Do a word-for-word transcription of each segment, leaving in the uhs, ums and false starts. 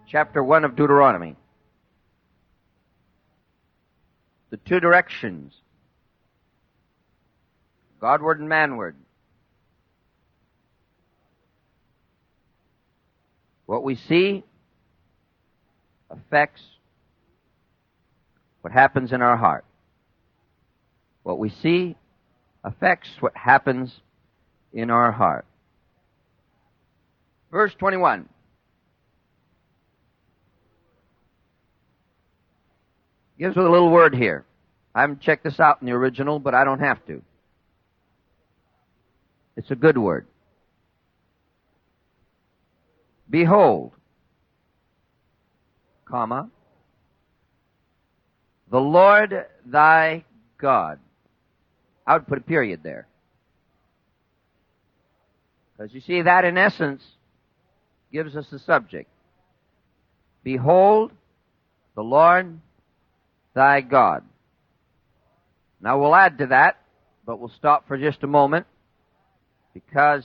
chapter one of Deuteronomy. The two directions, Godward and manward. What we see affects what happens in our heart. What we see affects what happens in our heart. Verse twenty-one. Gives us a little word here. I haven't checked this out in the original, but I don't have to. It's a good word. Behold, comma, the Lord thy God. I would put a period there. Because you see, that in essence gives us the subject. Behold, the Lord thy God. Now we'll add to that, but we'll stop for just a moment, because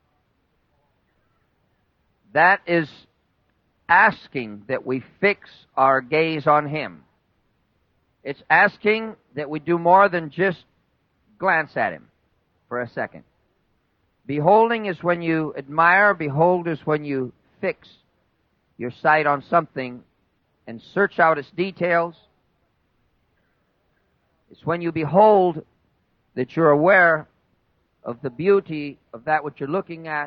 that is asking that we fix our gaze on Him. It's asking that we do more than just glance at Him for a second. Beholding is when you admire. Behold is when you fix your sight on something and search out its details. It's when you behold that you're aware of the beauty of that which you're looking at.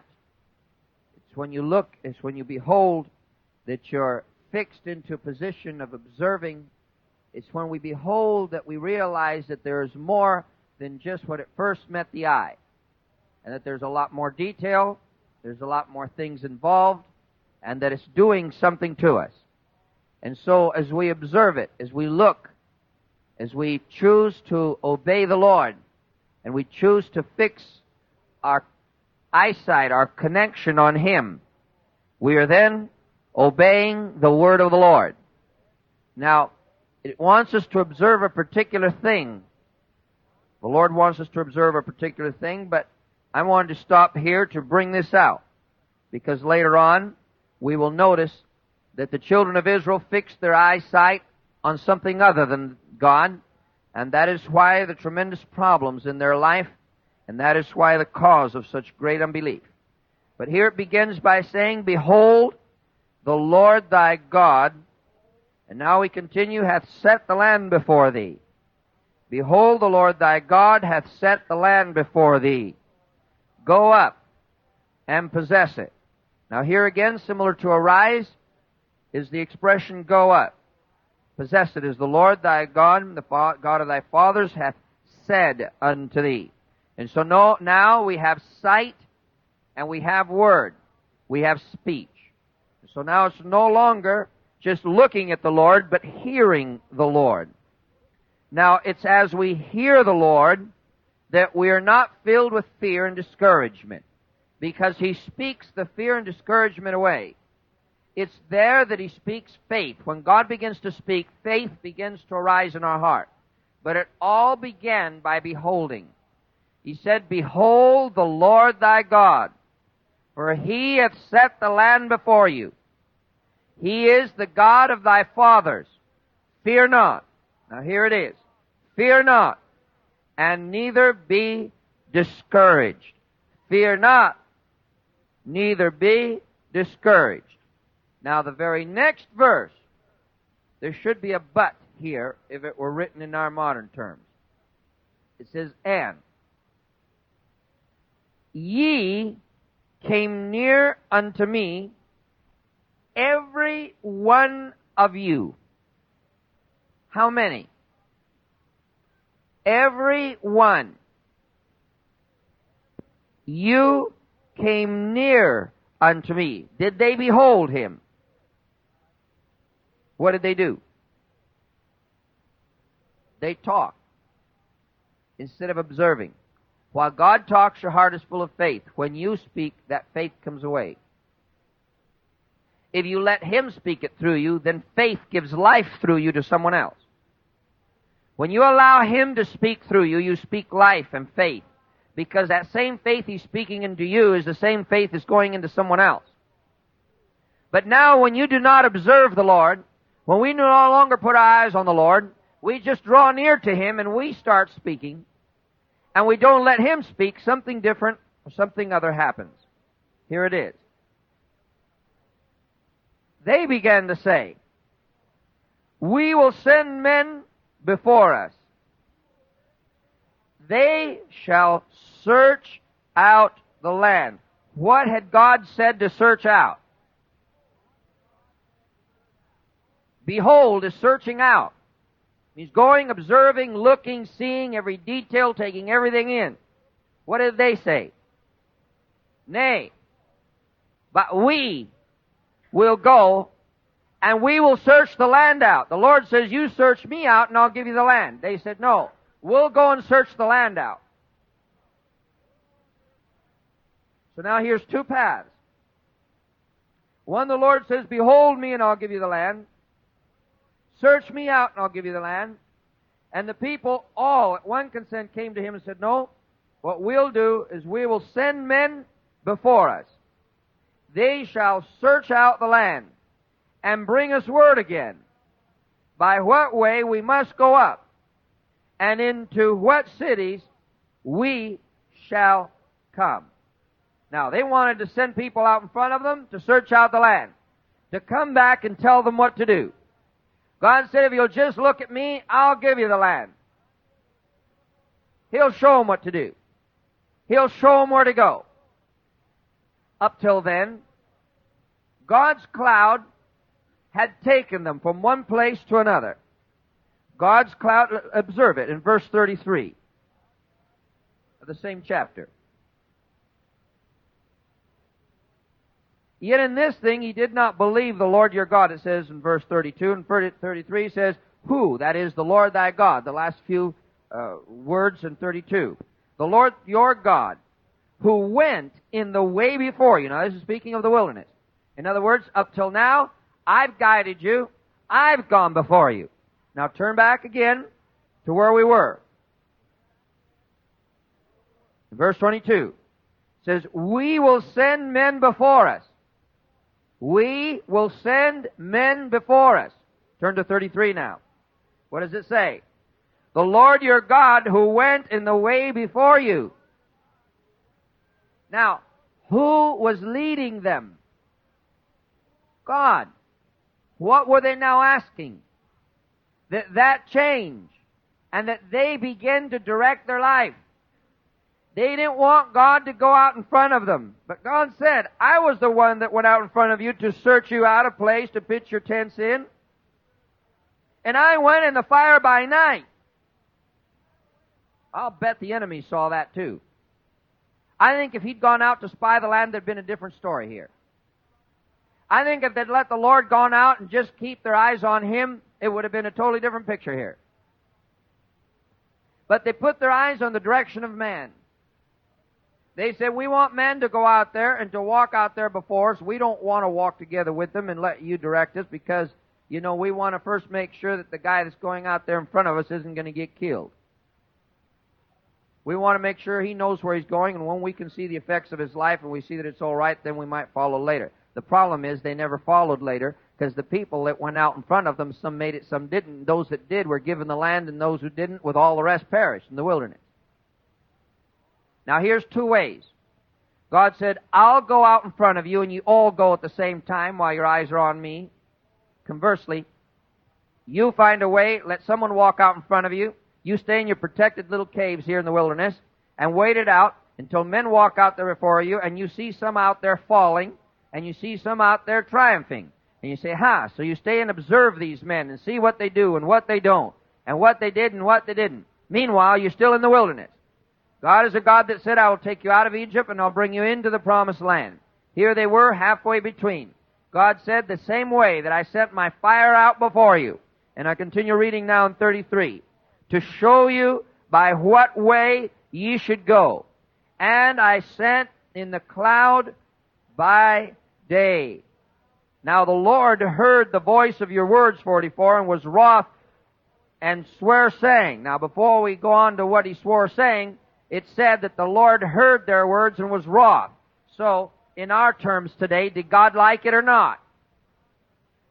It's when you look, it's when you behold that you're fixed into a position of observing. It's when we behold that we realize that there is more than just what at first met the eye, and that there's a lot more detail, there's a lot more things involved, and that it's doing something to us. And so as we observe it, as we look, as we choose to obey the Lord, and we choose to fix our eyesight, our connection on Him, we are then obeying the word of the Lord. Now, it wants us to observe a particular thing. The Lord wants us to observe a particular thing, but I wanted to stop here to bring this out, because later on we will notice that the children of Israel fixed their eyesight on something other than God, and that is why the tremendous problems in their life, and that is why the cause of such great unbelief. But here it begins by saying, Behold, the Lord thy God, and now we continue, hath set the land before thee. Behold, the Lord thy God hath set the land before thee. Go up and possess it. Now here again, similar to arise, is the expression go up. Possess it is the Lord thy God, the God of thy fathers, hath said unto thee. And so no, now we have sight and we have word. We have speech. So now it's no longer just looking at the Lord, but hearing the Lord. Now it's as we hear the Lord that we are not filled with fear and discouragement, because He speaks the fear and discouragement away. It's there that He speaks faith. When God begins to speak, faith begins to arise in our heart. But it all began by beholding. He said, Behold the Lord thy God, for He hath set the land before you. He is the God of thy fathers. Fear not. Now here it is. Fear not, and neither be discouraged. Fear not, neither be discouraged. Now the very next verse, there should be a but here if it were written in our modern terms. It says, And ye came near unto me, every one of you. How many? Every one. You came near unto me. Did they behold Him? What did they do? They talked instead of observing. While God talks, your heart is full of faith. When you speak, that faith comes away. If you let Him speak it through you, then faith gives life through you to someone else. When you allow Him to speak through you, you speak life and faith, because that same faith He's speaking into you is the same faith that's going into someone else. But now when you do not observe the Lord, when we no longer put our eyes on the Lord, we just draw near to Him and we start speaking, and we don't let Him speak, something different or something other happens. Here it is. They began to say, we will send men before us. They shall search out the land. What had God said to search out? Behold is searching out. He's going, observing, looking, seeing every detail, taking everything in. What did they say? Nay, but we will go and we will search the land out. The Lord says, you search me out and I'll give you the land. They said, no, we'll go and search the land out. So now here's two paths. One, the Lord says, behold me and I'll give you the land. Search me out and I'll give you the land. And the people all at one consent came to him and said, no, what we'll do is we will send men before us. They shall search out the land and bring us word again by what way we must go up and into what cities we shall come. Now, they wanted to send people out in front of them to search out the land, to come back and tell them what to do. God said, if you'll just look at me, I'll give you the land. He'll show them what to do. He'll show them where to go. Up till then, God's cloud had taken them from one place to another. God's cloud, observe it in verse thirty-three of the same chapter. Yet in this thing ye did not believe the Lord your God, it says in verse thirty-two, and thirty-three says, who? That is the Lord thy God, the last few uh, words in thirty-two. The Lord your God, who went in the way before you. Now this is speaking of the wilderness. In other words, up till now, I've guided you, I've gone before you. Now turn back again to where we were. Verse twenty-two says, we will send men before us. We will send men before us. Turn to thirty-three now. What does it say? The Lord your God who went in the way before you. Now, who was leading them? God. What were they now asking? That that change and that they begin to direct their life. They didn't want God to go out in front of them. But God said, I was the one that went out in front of you to search you out a place to pitch your tents in. And I went in the fire by night. I'll bet the enemy saw that too. I think if he'd gone out to spy the land, there'd been a different story here. I think if they'd let the Lord gone out and just keep their eyes on Him, it would have been a totally different picture here. But they put their eyes on the direction of man. They said, we want men to go out there and to walk out there before us. We don't want to walk together with them and let you direct us because, you know, we want to first make sure that the guy that's going out there in front of us isn't going to get killed. We want to make sure he knows where he's going, and when we can see the effects of his life and we see that it's all right, then we might follow later. The problem is they never followed later because the people that went out in front of them, some made it, some didn't. Those that did were given the land, and those who didn't, with all the rest, perished in the wilderness. Now here's two ways. God said, I'll go out in front of you and you all go at the same time while your eyes are on me. Conversely, you find a way, let someone walk out in front of you. You stay in your protected little caves here in the wilderness and wait it out until men walk out there before you and you see some out there falling and you see some out there triumphing. And you say, ha, so you stay and observe these men and see what they do and what they don't and what they did and what they didn't. Meanwhile, you're still in the wilderness. God is a God that said, I will take you out of Egypt and I'll bring you into the promised land. Here they were halfway between. God said, the same way that I sent my fire out before you. And I continue reading now in thirty-three. To show you by what way ye should go. And I sent in the cloud by day. Now the Lord heard the voice of your words, forty-four, and was wroth and sware saying. Now before we go on to what he swore saying, it said that the Lord heard their words and was wroth. So, in our terms today, did God like it or not?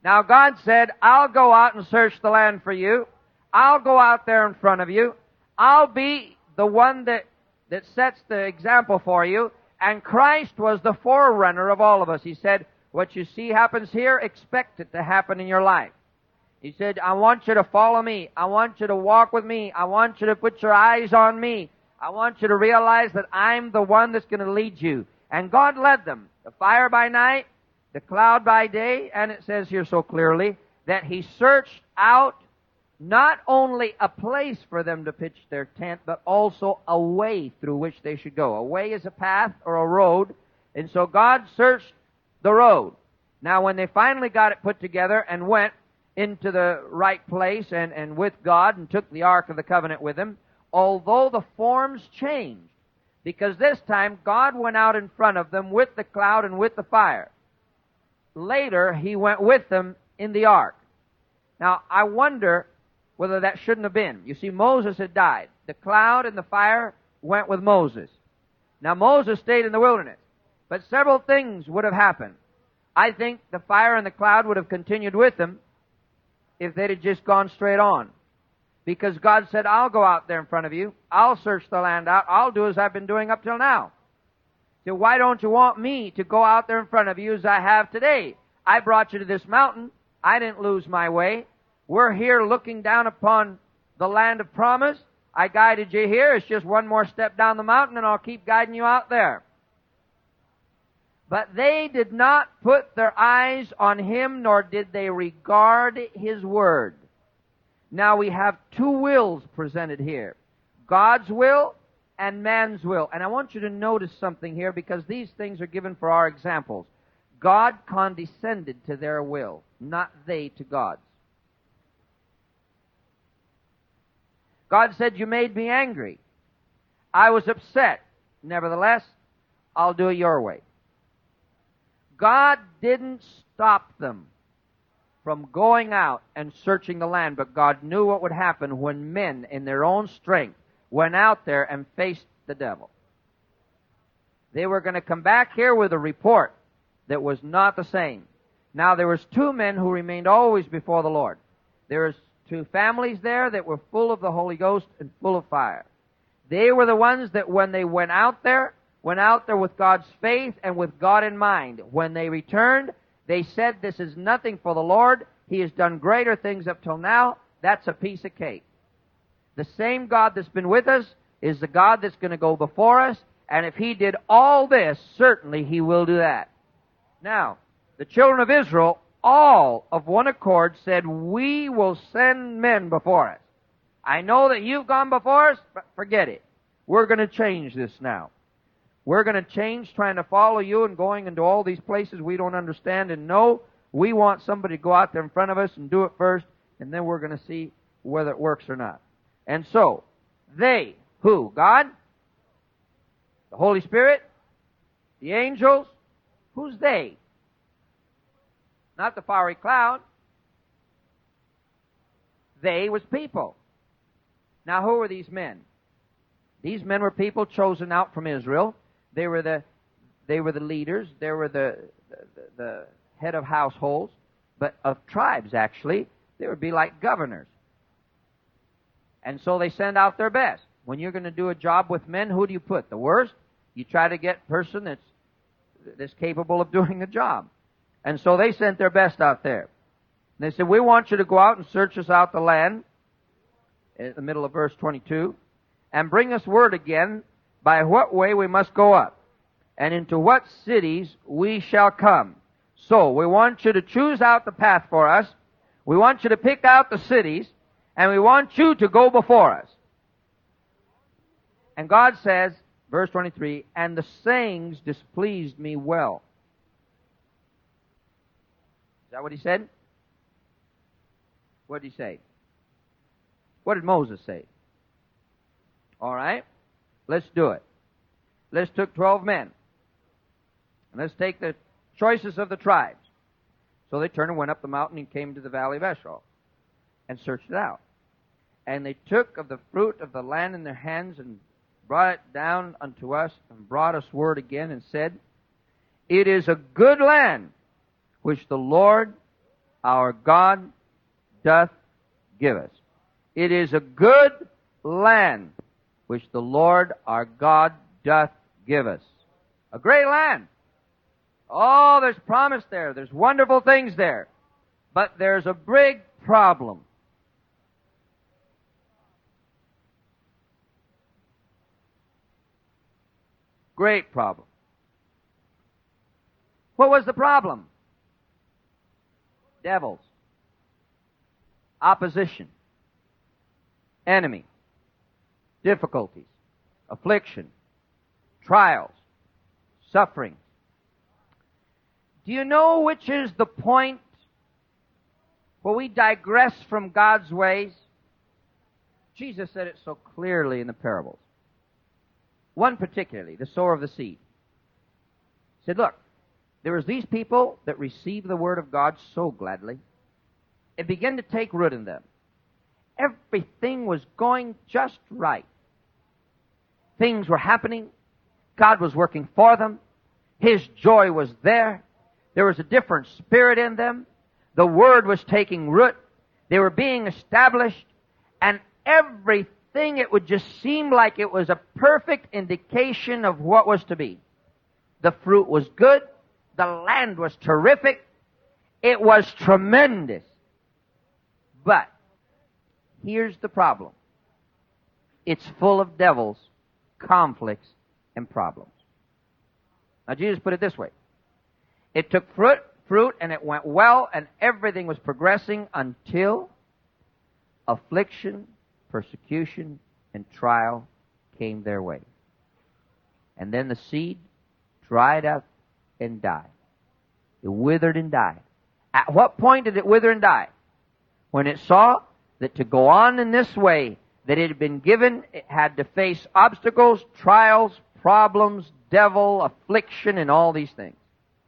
Now God said, I'll go out and search the land for you. I'll go out there in front of you. I'll be the one that, that sets the example for you. And Christ was the forerunner of all of us. He said, what you see happens here, expect it to happen in your life. He said, I want you to follow me. I want you to walk with me. I want you to put your eyes on me. I want you to realize that I'm the one that's going to lead you. And God led them. The fire by night, the cloud by day, and it says here so clearly that He searched out not only a place for them to pitch their tent, but also a way through which they should go. A way is a path or a road, and so God searched the road. Now, when they finally got it put together and went into the right place and, and with God and took the Ark of the Covenant with them, although the forms changed, because this time God went out in front of them with the cloud and with the fire. Later, He went with them in the Ark. Now, I wonder whether that shouldn't have been. You see, Moses had died. The cloud and the fire went with Moses. Now, Moses stayed in the wilderness, but several things would have happened. I think the fire and the cloud would have continued with them if they'd have just gone straight on. Because God said, I'll go out there in front of you. I'll search the land out. I'll do as I've been doing up till now. So why don't you want me to go out there in front of you as I have today? I brought you to this mountain. I didn't lose my way. We're here looking down upon the land of promise. I guided you here. It's just one more step down the mountain and I'll keep guiding you out there. But they did not put their eyes on Him, nor did they regard His word. Now we have two wills presented here. God's will and man's will. And I want you to notice something here, because these things are given for our examples. God condescended to their will, not they to God's. God said, you made me angry. I was upset. Nevertheless, I'll do it your way. God didn't stop them from going out and searching the land, but God knew what would happen when men in their own strength went out there and faced the devil. They were going to come back here with a report that was not the same. Now, there was two men who remained always before the Lord. There was two families there that were full of the Holy Ghost and full of fire. They were the ones that when they went out there, went out there with God's faith and with God in mind. When they returned, they said, this is nothing for the Lord. He has done greater things up till now. That's a piece of cake. The same God that's been with us is the God that's going to go before us. And if He did all this, certainly He will do that. Now, the children of Israel, all of one accord, said, we will send men before us. I know that you've gone before us, but forget it. We're going to change this now. We're going to change trying to follow you and going into all these places we don't understand and know. We want somebody to go out there in front of us and do it first, and then we're going to see whether it works or not. And so, they, who? God? The Holy Spirit? The angels? Who's they? Not the fiery cloud. They was people. Now, who were these men? These men were people chosen out from Israel. They were the, they were the leaders. They were the, the, the head of households, but of tribes, actually. They would be like governors. And so they send out their best. When you're going to do a job with men, who do you put? The worst? You try to get a person that's, that's capable of doing the job. And so they sent their best out there. And they said, we want you to go out and search us out the land, in the middle of verse twenty-two, and bring us word again by what way we must go up, and into what cities we shall come. So, we want you to choose out the path for us, we want you to pick out the cities, and we want you to go before us. And God says, verse twenty-three, and the sayings displeased me well. Is that what he said? What did he say? What did Moses say? All right. Let's do it. Let's take twelve men. And let's take the choicest of the tribes. So they turned and went up the mountain and came to the valley of Eshcol and searched it out. And they took of the fruit of the land in their hands and brought it down unto us and brought us word again and said, it is a good land which the Lord our God doth give us. It is a good land which the Lord our God doth give us. A great land. Oh, there's promise there. There's wonderful things there. But there's a big problem. Great problem. What was the problem? Devils. Opposition. Enemy. Difficulties. Affliction. Trials. Suffering. Do you know which is the point where we digress from God's ways? Jesus said it so clearly in the parables. One particularly, the sower of the seed. He said, look, there was these people that received the Word of God so gladly. It began to take root in them. Everything was going just right. Things were happening. God was working for them. His joy was there. There was a different spirit in them. The Word was taking root. They were being established. And everything, it would just seem like it was a perfect indication of what was to be. The fruit was good. The land was terrific. It was tremendous. But here's the problem. It's full of devils, conflicts, and problems. Now Jesus put it this way. It took fruit, fruit, and it went well, and everything was progressing until affliction, persecution, and trial came their way. And then the seed dried up and died. It withered and died. At what point did it wither and die? When it saw that to go on in this way, that it had been given, it had to face obstacles, trials, problems, devil, affliction, and all these things.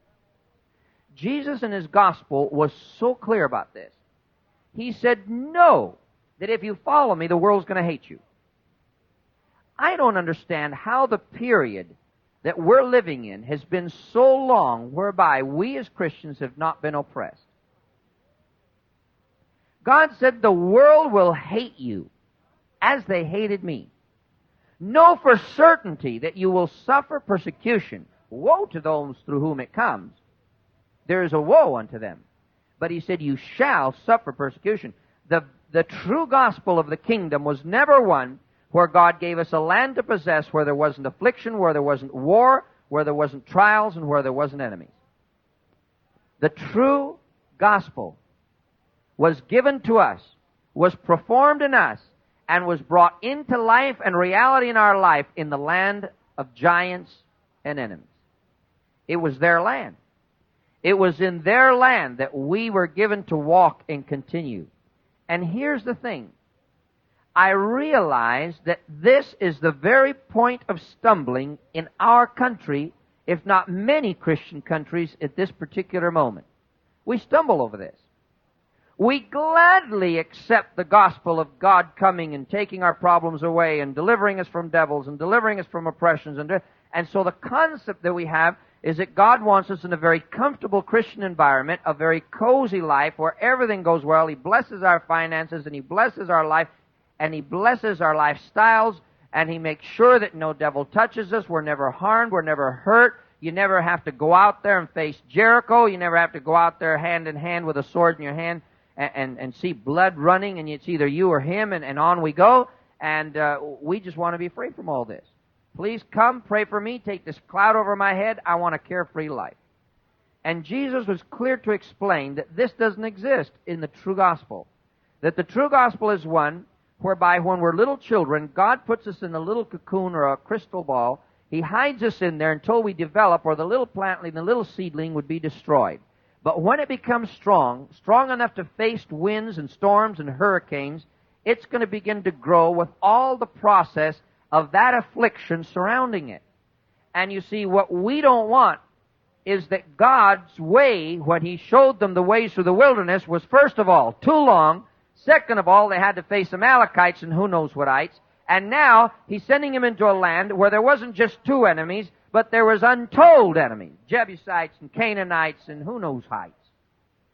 Jesus in His gospel was so clear about this. He said, no, that if you follow me, the world's going to hate you. I don't understand how the period that we're living in has been so long whereby we as Christians have not been oppressed. God said the world will hate you as they hated me. Know for certainty that you will suffer persecution. Woe to those through whom it comes. There is a woe unto them. But He said, you shall suffer persecution. The, the true gospel of the kingdom was never one where God gave us a land to possess, where there wasn't affliction, where there wasn't war, where there wasn't trials, and where there wasn't enemies. The true gospel was given to us, was performed in us, and was brought into life and reality in our life in the land of giants and enemies. It was their land. It was in their land that we were given to walk and continue. And here's the thing. I realize that this is the very point of stumbling in our country, if not many Christian countries at this particular moment. We stumble over this. We gladly accept the gospel of God coming and taking our problems away and delivering us from devils and delivering us from oppressions. And, and so the concept that we have is that God wants us in a very comfortable Christian environment, a very cozy life where everything goes well. He blesses our finances and He blesses our life and He blesses our lifestyles and He makes sure that no devil touches us. We're never harmed. We're never hurt. You never have to go out there and face Jericho. You never have to go out there hand in hand with a sword in your hand and, and, and see blood running, and it's either you or him, and, and on we go. And uh, we just want to be free from all this. Please come, pray for me, take this cloud over my head. I want a carefree life. And Jesus was clear to explain that this doesn't exist in the true gospel. That the true gospel is one whereby when we're little children, God puts us in a little cocoon or a crystal ball. He hides us in there until we develop, or the little plantling, the little seedling would be destroyed. But when it becomes strong, strong enough to face winds and storms and hurricanes, it's going to begin to grow with all the process of that affliction surrounding it. And you see, what we don't want is that God's way, when He showed them the ways through the wilderness, was first of all too long. Second of all, they had to face Amalekites and who knows what ites. And now He's sending them into a land where there wasn't just two enemies, but there was untold enemies, Jebusites and Canaanites and who knows heights.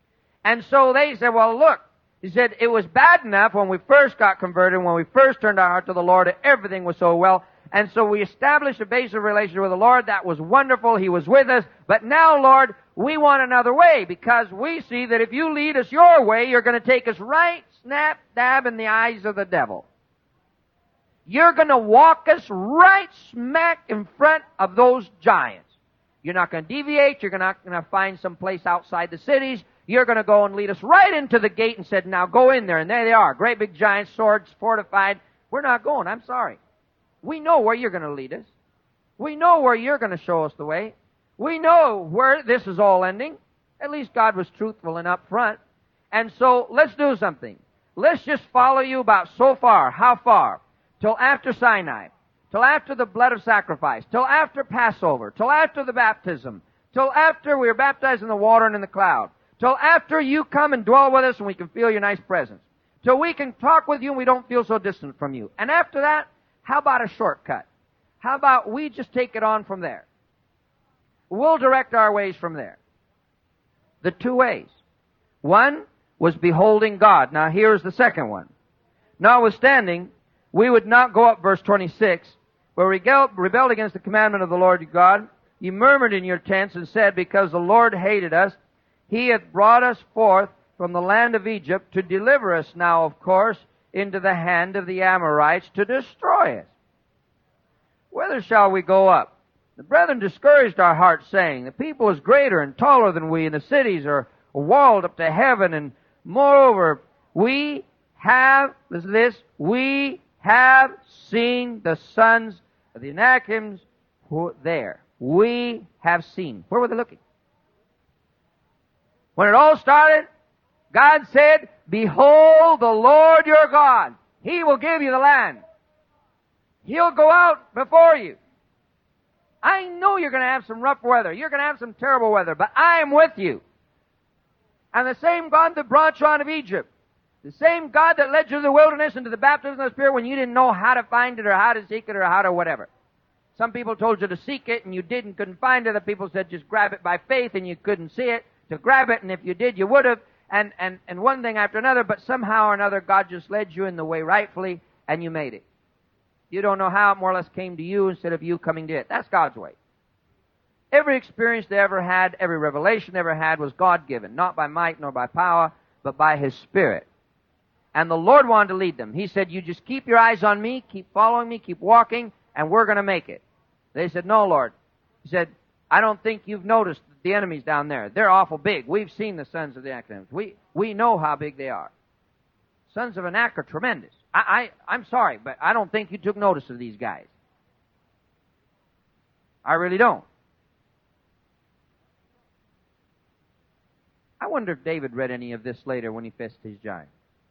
And so they said, well, look, he said, it was bad enough when we first got converted, when we first turned our heart to the Lord, everything was so well. And so we established a basic relationship with the Lord. That was wonderful. He was with us. But now, Lord, we want another way, because we see that if you lead us your way, you're going to take us right snap dab in the eyes of the devil. You're going to walk us right smack in front of those giants. You're not going to deviate. You're not going to find some place outside the cities. You're going to go and lead us right into the gate and said, now go in there. And there they are, great big giants, swords, fortified. We're not going. I'm sorry. We know where you're going to lead us. We know where you're going to show us the way. We know where this is all ending. At least God was truthful and upfront. And so let's do something. Let's just follow you about so far. How far? Till after Sinai. Till after the blood of sacrifice. Till after Passover. Till after the baptism. Till after we are baptized in the water and in the cloud. Till after you come and dwell with us and we can feel your nice presence. Till we can talk with you and we don't feel so distant from you. And after that, how about a shortcut? How about we just take it on from there? We'll direct our ways from there. The two ways. One was beholding God. Now here's the second one. Notwithstanding, we would not go up, verse twenty-six, where we rebelled against the commandment of the Lord your God. You murmured in your tents and said, because the Lord hated us, He hath brought us forth from the land of Egypt to deliver us now, of course, into the hand of the Amorites to destroy us. Whither shall we go up? The brethren discouraged our hearts, saying, the people is greater and taller than we, and the cities are walled up to heaven, and moreover, we have, listen to this, we have seen the sons of the Anakims who are there. We have seen. Where were they looking? When it all started, God said, behold the Lord your God. He will give you the land. He'll go out before you. I know you're going to have some rough weather. You're going to have some terrible weather, but I am with you. And the same God that brought you out of Egypt, the same God that led you to the wilderness and to the baptism of the Spirit when you didn't know how to find it or how to seek it or how to whatever. Some people told you to seek it and you didn't, couldn't find it. Other people said just grab it by faith and you couldn't see it. To grab it, and if you did, you would have. And, and, and one thing after another, but somehow or another, God just led you in the way rightfully, and you made it. You don't know how it more or less came to you instead of you coming to it. That's God's way. Every experience they ever had, every revelation they ever had was God-given, not by might nor by power, but by His Spirit. And the Lord wanted to lead them. He said, you just keep your eyes on me, keep following me, keep walking, and we're going to make it. They said, no, Lord. He said, I don't think you've noticed the enemies down there. They're awful big. We've seen the sons of the Anakim. We, we know how big they are. Sons of Anak are tremendous. I, I, I'm sorry, but I don't think you took notice of these guys. I really don't. I wonder if David read any of this later when he faced his giant.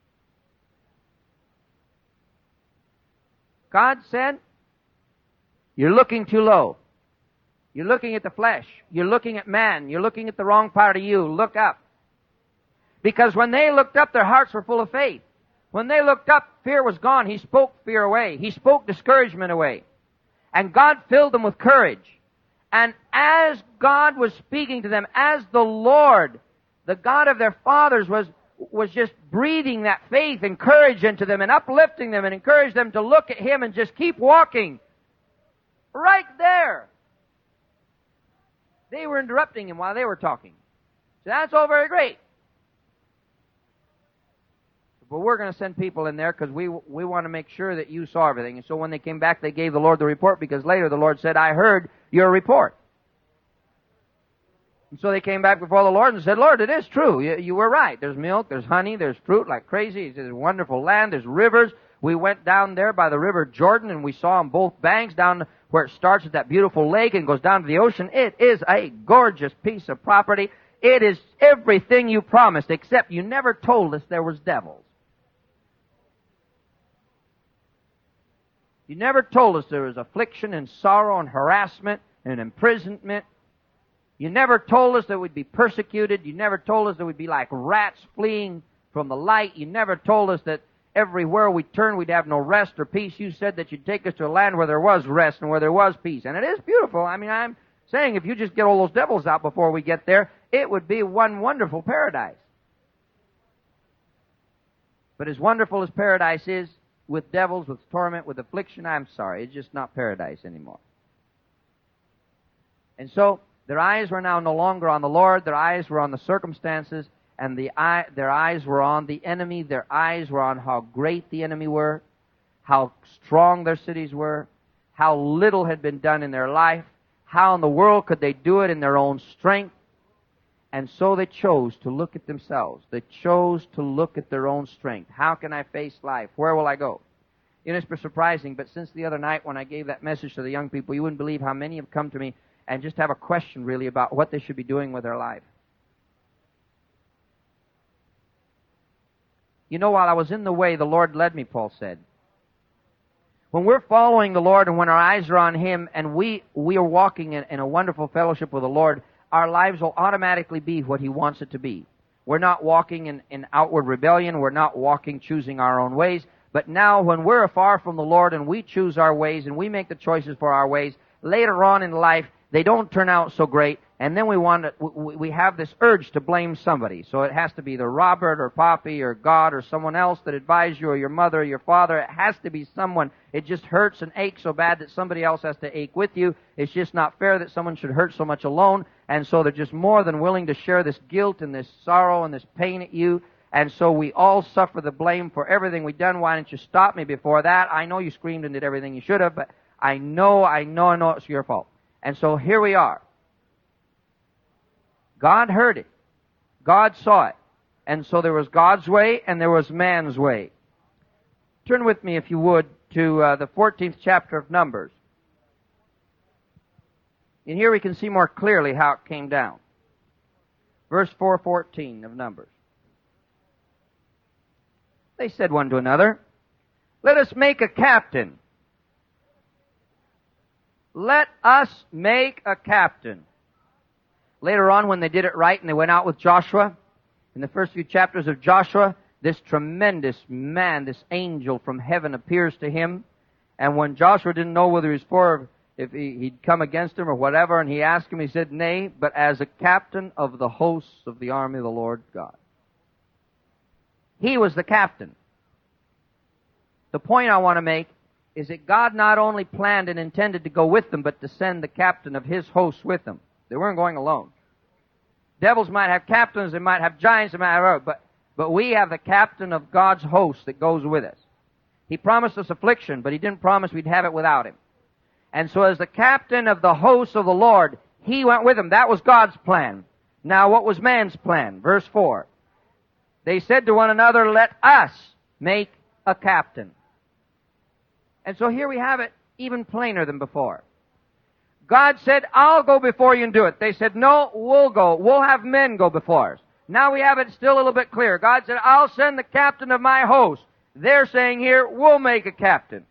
God said, you're looking too low. You're looking at the flesh. You're looking at man. You're looking at the wrong part of you. Look up. Because when they looked up, their hearts were full of faith. When they looked up, fear was gone. He spoke fear away. He spoke discouragement away. And God filled them with courage. And as God was speaking to them, as the Lord, the God of their fathers, was, was just breathing that faith and courage into them and uplifting them and encouraged them to look at Him and just keep walking. Right there. They were interrupting Him while they were talking. So that's all very great. But we're going to send people in there because we we want to make sure that you saw everything. And so when they came back, they gave the Lord the report because later the Lord said, I heard your report. And so they came back before the Lord and said, Lord, it is true. You, you were right. There's milk, there's honey, there's fruit like crazy. There's a wonderful land, there's rivers. We went down there by the river Jordan and we saw on both banks down where it starts at that beautiful lake and goes down to the ocean. It is a gorgeous piece of property. It is everything you promised, except you never told us there was devils. You never told us there was affliction and sorrow and harassment and imprisonment. You never told us that we'd be persecuted. You never told us that we'd be like rats fleeing from the light. You never told us that everywhere we turned we'd have no rest or peace. You said that you'd take us to a land where there was rest and where there was peace. And it is beautiful. I mean, I'm saying if you just get all those devils out before we get there, it would be one wonderful paradise. But as wonderful as paradise is, with devils, with torment, with affliction, I'm sorry, it's just not paradise anymore. And so, their eyes were now no longer on the Lord, their eyes were on the circumstances, and the eye, their eyes were on the enemy, their eyes were on how great the enemy were, how strong their cities were, how little had been done in their life, how in the world could they do it in their own strength. And so they chose to look at themselves. They chose to look at their own strength. How can I face life? Where will I go? It is surprising, but since the other night when I gave that message to the young people, you wouldn't believe how many have come to me and just have a question really about what they should be doing with their life. You know, while I was in the way, the Lord led me, Paul said. When we're following the Lord and when our eyes are on Him and we, we are walking in, in a wonderful fellowship with the Lord, our lives will automatically be what He wants it to be. We're not walking in, in outward rebellion. We're not walking choosing our own ways. But now when we're far from the Lord and we choose our ways and we make the choices for our ways, later on in life, they don't turn out so great, and then we want to, we, we have this urge to blame somebody. So it has to be either Robert or Poppy or God or someone else that advised you or your mother or your father. It has to be someone. It just hurts and aches so bad that somebody else has to ache with you. It's just not fair that someone should hurt so much alone. And so they're just more than willing to share this guilt and this sorrow and this pain at you. And so we all suffer the blame for everything we've done. Why didn't you stop me before that? I know you screamed and did everything you should have, but I know, I know, I know it's your fault. And so here we are. God heard it. God saw it. And so there was God's way and there was man's way. Turn with me, if you would, to uh, the fourteenth chapter of Numbers. And here we can see more clearly how it came down. Verse four fourteen of Numbers. They said one to another, "Let us make a captain. Let us make a captain." Later on, when they did it right and they went out with Joshua, in the first few chapters of Joshua, this tremendous man, this angel from heaven appears to him. And when Joshua didn't know whether he was for, if he, he'd come against him or whatever, and he asked him, he said, "Nay, but as a captain of the hosts of the army of the Lord God." He was the captain. The point I want to make is that God not only planned and intended to go with them, but to send the captain of His hosts with them. They weren't going alone. Devils might have captains, they might have giants, they might have, but, but we have the captain of God's host that goes with us. He promised us affliction, but He didn't promise we'd have it without Him. And so as the captain of the hosts of the Lord, He went with them. That was God's plan. Now what was man's plan? Verse four. They said to one another, "Let us make a captain." And so here we have it even plainer than before. God said, "I'll go before you and do it." They said, "No, we'll go. We'll have men go before us." Now we have it still a little bit clearer. God said, "I'll send the captain of my host." They're saying here, "We'll make a captain."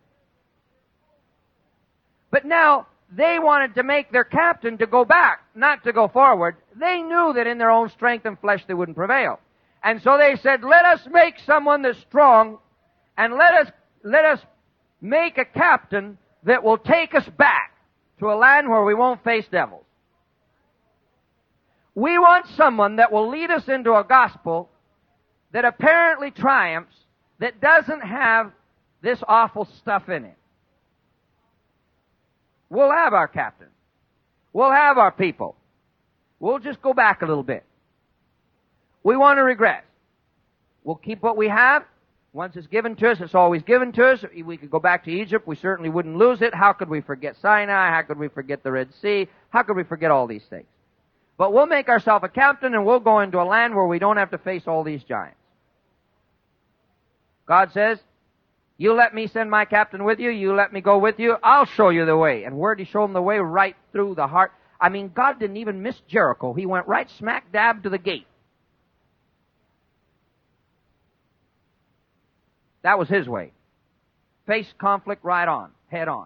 But now they wanted to make their captain to go back, not to go forward. They knew that in their own strength and flesh they wouldn't prevail. And so they said, "Let us make someone that's strong, and let us, let us make a captain that will take us back to a land where we won't face devils. We want someone that will lead us into a gospel that apparently triumphs, that doesn't have this awful stuff in it. We'll have our captain. We'll have our people. We'll just go back a little bit. We want to regress. We'll keep what we have. Once it's given to us, it's always given to us. We could go back to Egypt. We certainly wouldn't lose it. How could we forget Sinai? How could we forget the Red Sea? How could we forget all these things? But we'll make ourselves a captain and we'll go into a land where we don't have to face all these giants. God says, "You let me send my captain with you. You let me go with you. I'll show you the way." And where did He show them the way? Right through the heart. I mean, God didn't even miss Jericho. He went right smack dab to the gate. That was His way. Face conflict right on, head on.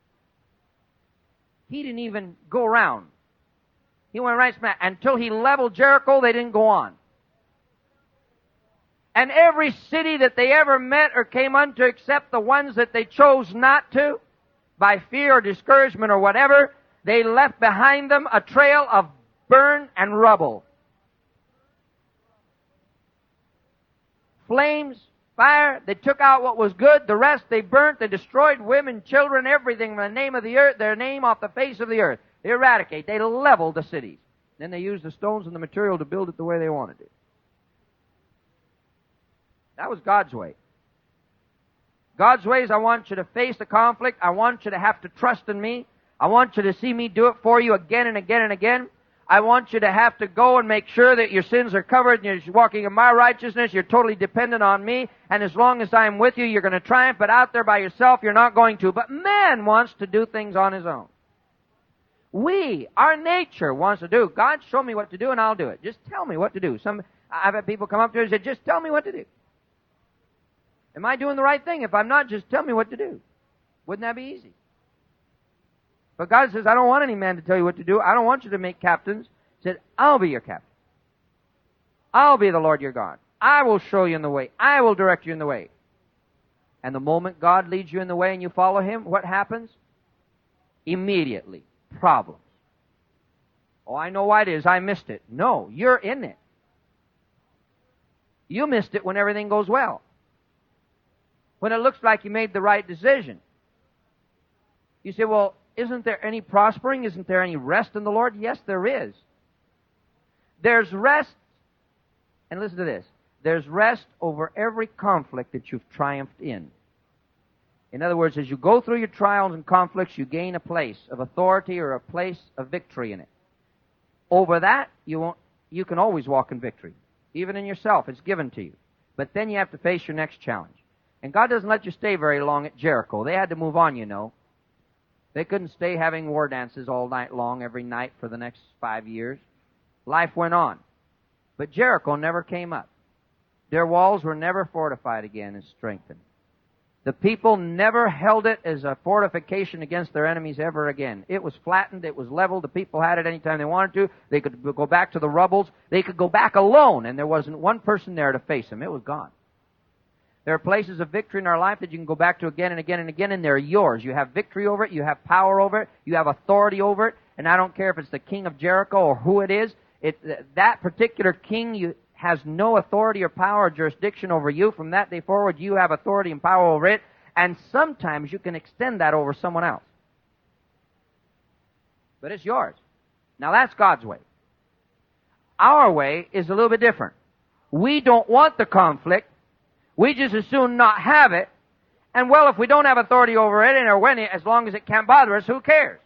He didn't even go around. He went right smack. Until He leveled Jericho, they didn't go on. And every city that they ever met or came unto, except the ones that they chose not to, by fear or discouragement or whatever, they left behind them a trail of burn and rubble. Flames fire. They took out what was good. The rest they burnt. They destroyed women, children, everything in the name of the earth, their name off the face of the earth. They eradicate. They leveled the cities. Then they used the stones and the material to build it the way they wanted it. That was God's way. God's way is I want you to face the conflict. I want you to have to trust in me. I want you to see me do it for you again and again and again. I want you to have to go and make sure that your sins are covered and you're walking in my righteousness. You're totally dependent on me. And as long as I'm with you, you're going to triumph. But out there by yourself, you're not going to. But man wants to do things on his own. We, our nature wants to do. God, show me what to do and I'll do it. Just tell me what to do. Some, I've had people come up to me and say, just tell me what to do. Am I doing the right thing? If I'm not, just tell me what to do. Wouldn't that be easy? But God says, I don't want any man to tell you what to do. I don't want you to make captains. He said, I'll be your captain. I'll be the Lord your God. I will show you in the way. I will direct you in the way. And the moment God leads you in the way and you follow Him, what happens? Immediately, problems. Oh, I know why it is. I missed it. No, you're in it. You missed it when everything goes well. When it looks like you made the right decision. You say, well, isn't there any prospering? Isn't there any rest in the Lord? Yes, there is. There's rest, and listen to this, there's rest over every conflict that you've triumphed in. In other words, as you go through your trials and conflicts, you gain a place of authority or a place of victory in it. Over that, you won't, you can always walk in victory. Even in yourself, it's given to you. But then you have to face your next challenge. And God doesn't let you stay very long at Jericho. They had to move on, you know. They couldn't stay having war dances all night long, every night for the next five years. Life went on. But Jericho never came up. Their walls were never fortified again and strengthened. The people never held it as a fortification against their enemies ever again. It was flattened. It was leveled. The people had it anytime they wanted to. They could go back to the rubbles. They could go back alone, and there wasn't one person there to face them. It was gone. There are places of victory in our life that you can go back to again and again and again, and they're yours. You have victory over it. You have power over it. You have authority over it. And I don't care if it's the king of Jericho or who it is. It, that particular king you, has no authority or power or jurisdiction over you. From that day forward, you have authority and power over it. And sometimes you can extend that over someone else. But it's yours. Now that's God's way. Our way is a little bit different. We don't want the conflict. We just as soon not have it. And well, if we don't have authority over it, and or when it, as long as it can't bother us, who cares?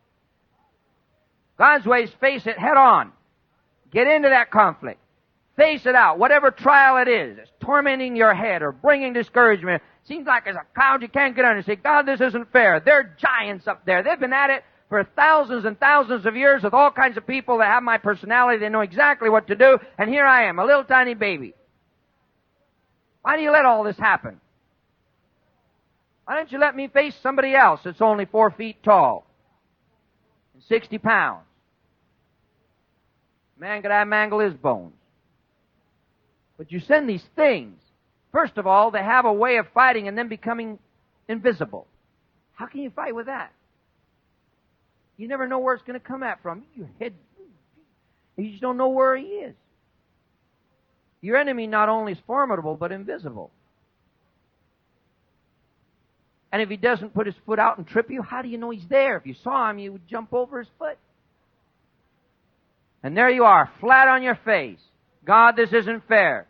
God's way is face it head on. Get into that conflict. Face it out. Whatever trial it is, it's tormenting your head or bringing discouragement. Seems like there's a cloud you can't get under. Say, God, this isn't fair. They're giants up there. They've been at it for thousands and thousands of years with all kinds of people that have my personality. They know exactly what to do. And here I am, a little tiny baby. Why do you let all this happen? Why don't you let me face somebody else that's only four feet tall and sixty pounds? Man, could I mangle his bones? But you send these things. First of all, they have a way of fighting and then becoming invisible. How can you fight with that? You never know where it's going to come at from. Your head, you just don't know where he is. Your enemy not only is formidable, but invisible. And if he doesn't put his foot out and trip you, how do you know he's there? If you saw him, you would jump over his foot. And there you are, flat on your face. God, this isn't fair.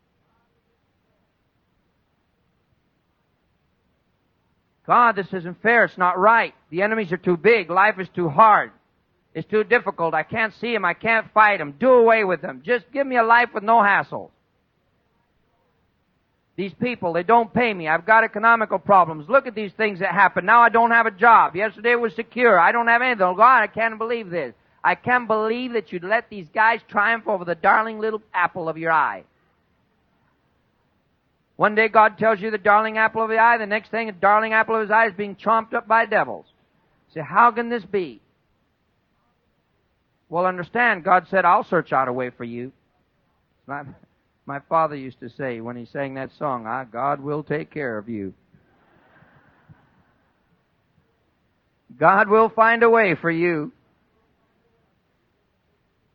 God, this isn't fair. It's not right. The enemies are too big. Life is too hard. It's too difficult. I can't see them. I can't fight them. Do away with them. Just give me a life with no hassles. These people, they don't pay me. I've got economical problems. Look at these things that happen. Now I don't have a job. Yesterday was secure. I don't have anything. Oh, God, I can't believe this. I can't believe that you'd let these guys triumph over the darling little apple of your eye. One day God tells you the darling apple of the eye. The next thing, the darling apple of his eye is being chomped up by devils. You say, how can this be? Well, understand, God said, I'll search out a way for you. My, my father used to say when he sang that song, ah, God will take care of you. God will find a way for you.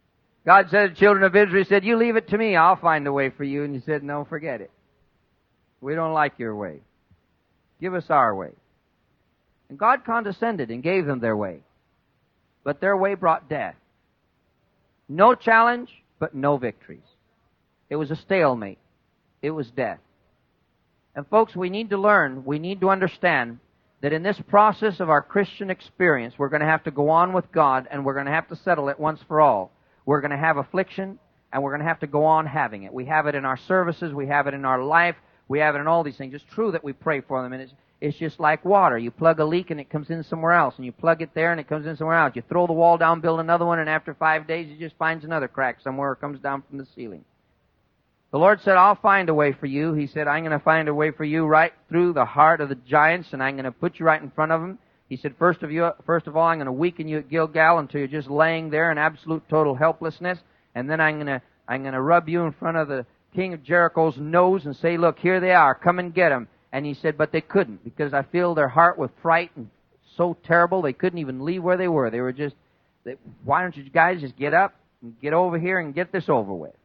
God said to the children of Israel, he said, you leave it to me, I'll find a way for you. And he said, no, forget it. We don't like your way. Give us our way. And God condescended and gave them their way. But their way brought death. No challenge, but no victories. It was a stalemate. It was death. And folks, we need to learn, we need to understand that in this process of our Christian experience, we're going to have to go on with God, and we're going to have to settle it once for all. We're going to have affliction, and we're going to have to go on having it. We have it in our services, we have it in our life, we have it in all these things. It's true that we pray for them, and it's, it's just like water. You plug a leak and it comes in somewhere else, and you plug it there and it comes in somewhere else. You throw the wall down, build another one, and after five days it just finds another crack somewhere or comes down from the ceiling. The Lord said, I'll find a way for you. He said, I'm going to find a way for you right through the heart of the giants, and I'm going to put you right in front of them. He said, first of you, first of all, I'm going to weaken you at Gilgal until you're just laying there in absolute total helplessness, and then I'm going to, I'm going to rub you in front of the king of Jericho's nose and say, look, here they are, come and get them. And he said, but they couldn't, because I filled their heart with fright and so terrible they couldn't even leave where they were. They were just, they, why don't you guys just get up and get over here and get this over with?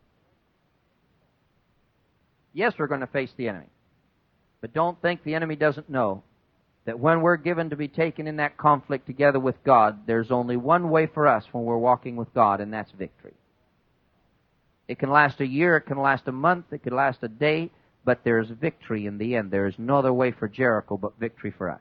Yes, we're going to face the enemy. But don't think the enemy doesn't know that when we're given to be taken in that conflict together with God, there's only one way for us when we're walking with God, and that's victory. It can last a year, it can last a month, it could last a day, but there's victory in the end. There is no other way for Jericho but victory for us.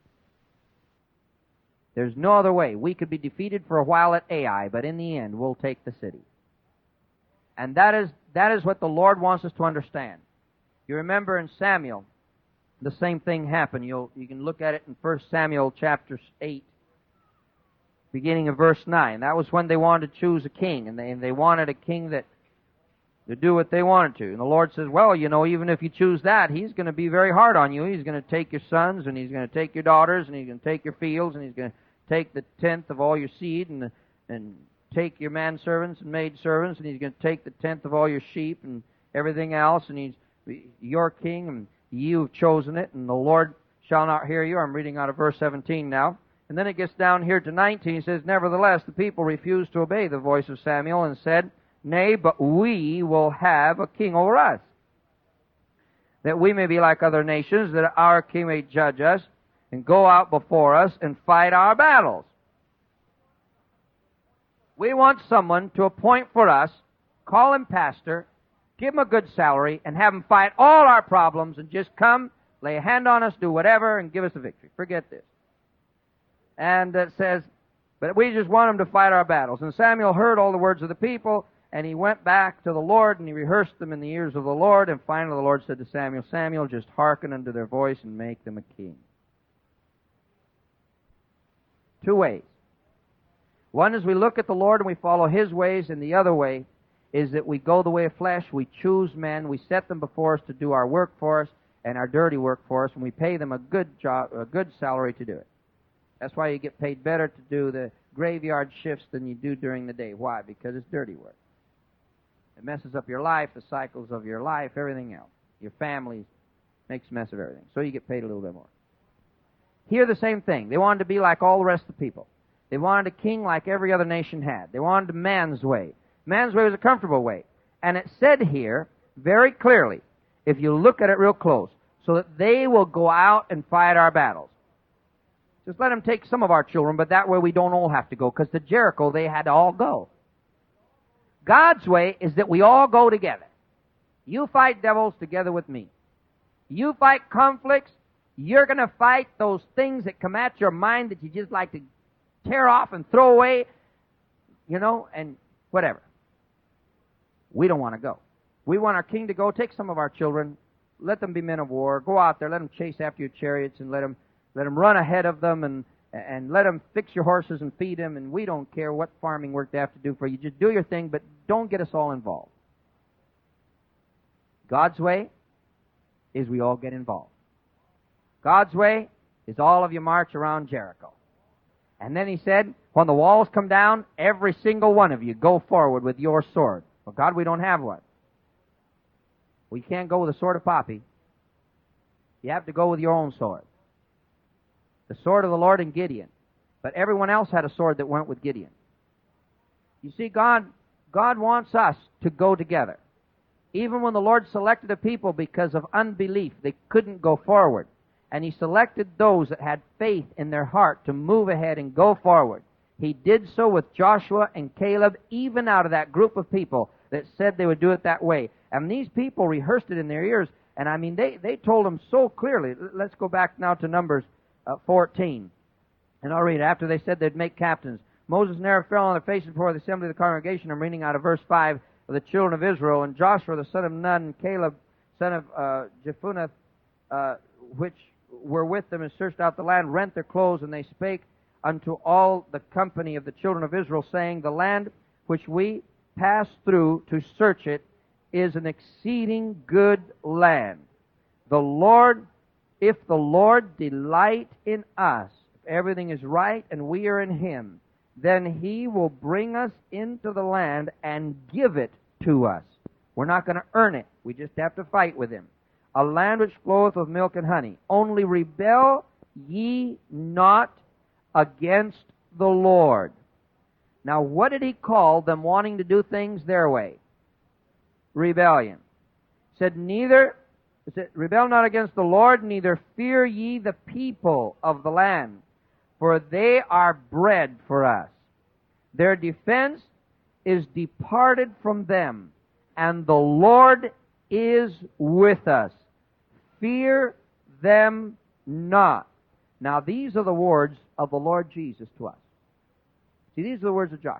There's no other way. We could be defeated for a while at Ai, but in the end, we'll take the city. And that is that is what the Lord wants us to understand. You remember in Samuel, the same thing happened. You'll, you can look at it in First Samuel chapter eight, beginning of verse nine. That was when they wanted to choose a king, and they, and they wanted a king that to do what they wanted to. And the Lord says, well, you know, even if you choose that, He's going to be very hard on you. He's going to take your sons, and He's going to take your daughters, and He's going to take your fields, and He's going to take the tenth of all your seed, and and take your manservants and maidservants, and He's going to take the tenth of all your sheep and everything else, and He's your king, and you have chosen it, and the Lord shall not hear you. I'm reading out of verse seventeen now. And then it gets down here to nineteen. It says, nevertheless, the people refused to obey the voice of Samuel and said, nay, but we will have a king over us, that we may be like other nations, that our king may judge us and go out before us and fight our battles. We want someone to appoint for us, call him pastor, give him a good salary, and have him fight all our problems and just come, lay a hand on us, do whatever, and give us a victory. Forget this. And it says, but we just want him to fight our battles. And Samuel heard all the words of the people, and he went back to the Lord, and he rehearsed them in the ears of the Lord. And finally the Lord said to Samuel, Samuel, just hearken unto their voice and make them a king. Two ways. One is we look at the Lord and we follow His ways, and the other way is that we go the way of flesh, we choose men, we set them before us to do our work for us and our dirty work for us, and we pay them a good job, a good salary to do it. That's why you get paid better to do the graveyard shifts than you do during the day. Why? Because it's dirty work. It messes up your life, the cycles of your life, everything else. Your family makes a mess of everything. So you get paid a little bit more. Here the same thing. They wanted to be like all the rest of the people. They wanted a king like every other nation had. They wanted a man's way. Man's way was a comfortable way. And it said here, very clearly, if you look at it real close, so that they will go out and fight our battles. Just let them take some of our children, but that way we don't all have to go, because to Jericho they had to all go. God's way is that we all go together. You fight devils together with me. You fight conflicts. You're going to fight those things that come at your mind that you just like to tear off and throw away, you know, and whatever. We don't want to go. We want our king to go. Take some of our children. Let them be men of war. Go out there. Let them chase after your chariots, and let them let them run ahead of them, and and let them fix your horses and feed them. And we don't care what farming work they have to do for you. Just do your thing, but don't get us all involved. God's way is we all get involved. God's way is all of you march around Jericho. And then He said, when the walls come down, every single one of you go forward with your sword. Well, God, we don't have one. We can't go with the sword of Poppy. You have to go with your own sword. The sword of the Lord and Gideon. But everyone else had a sword that went with Gideon. You see, God, God wants us to go together. Even when the Lord selected a people because of unbelief, they couldn't go forward. And He selected those that had faith in their heart to move ahead and go forward. He did so with Joshua and Caleb, even out of that group of people that said they would do it that way. And these people rehearsed it in their ears, and I mean, they, they told them so clearly. Let's go back now to Numbers uh, fourteen. And I'll read it. After they said they'd make captains, Moses and Aaron fell on their faces before the assembly of the congregation. I'm reading out of verse five of the children of Israel. And Joshua the son of Nun, and Caleb son of uh, Jephunneh, uh, which were with them and searched out the land, rent their clothes, and they spake unto all the company of the children of Israel, saying, The land which we passed through to search it is an exceeding good land. The Lord, if the Lord delight in us, if everything is right and we are in Him, then He will bring us into the land and give it to us. We're not going to earn it. We just have to fight with Him. A land which floweth with milk and honey. Only rebel ye not against the Lord. Now, what did He call them wanting to do things their way? Rebellion. He said, neither, he said, rebel not against the Lord, neither fear ye the people of the land, for they are bread for us. Their defense is departed from them, and the Lord is with us. Fear them not. Now, these are the words of the Lord Jesus to us. See, these are the words of Joshua.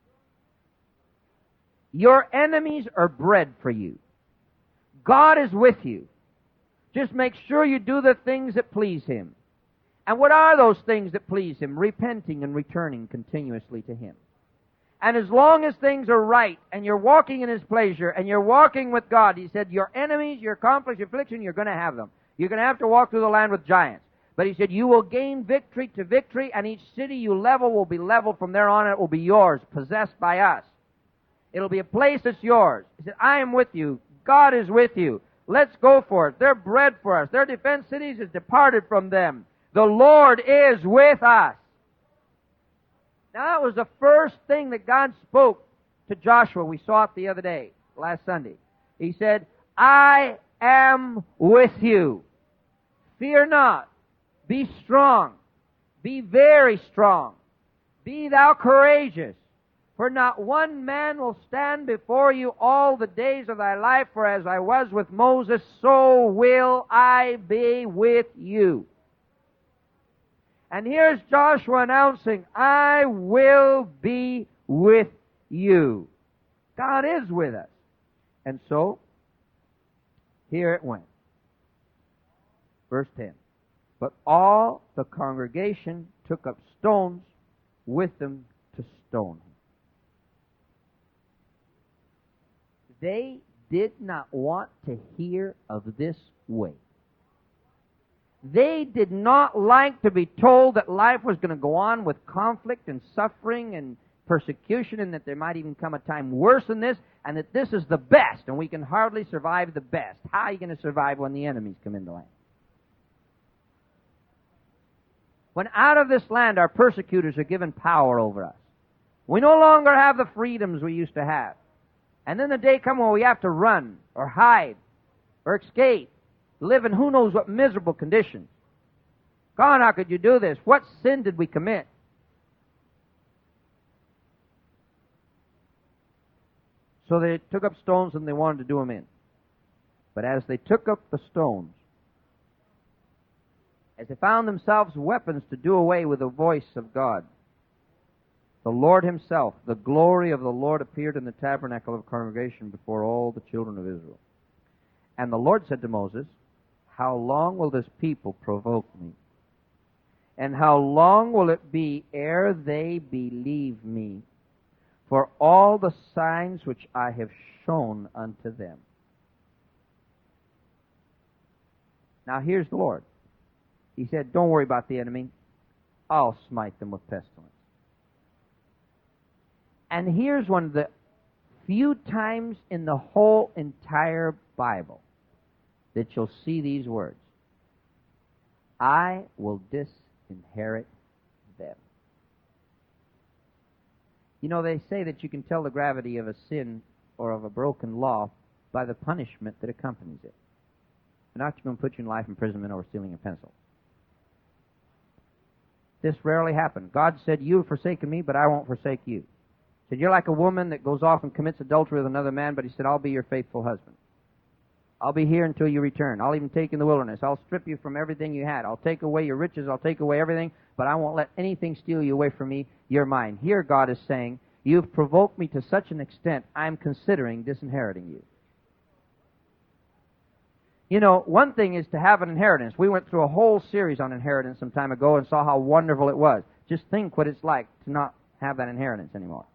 Your enemies are bread for you. God is with you. Just make sure you do the things that please Him. And what are those things that please Him? Repenting and returning continuously to Him. And as long as things are right, and you're walking in His pleasure, and you're walking with God, He said, your enemies, your conflicts, your affliction, you're going to have them. You're going to have to walk through the land with giants. But He said, you will gain victory to victory, and each city you level will be leveled from there on, and it will be yours, possessed by us. It'll be a place that's yours. He said, I am with you. God is with you. Let's go for it. They're bread for us. Their defense cities is departed from them. The Lord is with us. Now, that was the first thing that God spoke to Joshua. We saw it the other day, last Sunday. He said, I am with you. Fear not. Be strong. Be very strong. Be thou courageous. For not one man will stand before you all the days of thy life, for as I was with Moses, so will I be with you. And here's Joshua announcing, I will be with you. God is with us. And so, here it went. Verse ten. But all the congregation took up stones with them to stone him. They did not want to hear of this way. They did not like to be told that life was going to go on with conflict and suffering and persecution, and that there might even come a time worse than this, and that this is the best, and we can hardly survive the best. How are you going to survive when the enemies come in the land? When out of this land our persecutors are given power over us, we no longer have the freedoms we used to have. And then the day comes when we have to run or hide or escape, live in who knows what miserable conditions. God, how could you do this? What sin did we commit? So they took up stones and they wanted to do them in. But as they took up the stones, as they found themselves weapons to do away with the voice of God, the Lord Himself, the glory of the Lord appeared in the tabernacle of congregation before all the children of Israel. And the Lord said to Moses, how long will this people provoke me? And how long will it be ere they believe me for all the signs which I have shown unto them? Now here's the Lord. He said, don't worry about the enemy. I'll smite them with pestilence. And here's one of the few times in the whole entire Bible that you'll see these words. I will disinherit them. You know, they say that you can tell the gravity of a sin or of a broken law by the punishment that accompanies it. They're not going to put you in life imprisonment over stealing a pencil. This rarely happened. God said, you have forsaken me, but I won't forsake you. He said, you're like a woman that goes off and commits adultery with another man, but he said, I'll be your faithful husband. I'll be here until you return. I'll even take you in the wilderness. I'll strip you from everything you had. I'll take away your riches. I'll take away everything, but I won't let anything steal you away from me. You're mine. Here God is saying, you've provoked me to such an extent, I'm considering disinheriting you. You know, one thing is to have an inheritance. We went through a whole series on inheritance some time ago and saw how wonderful it was. Just think what it's like to not have that inheritance anymore.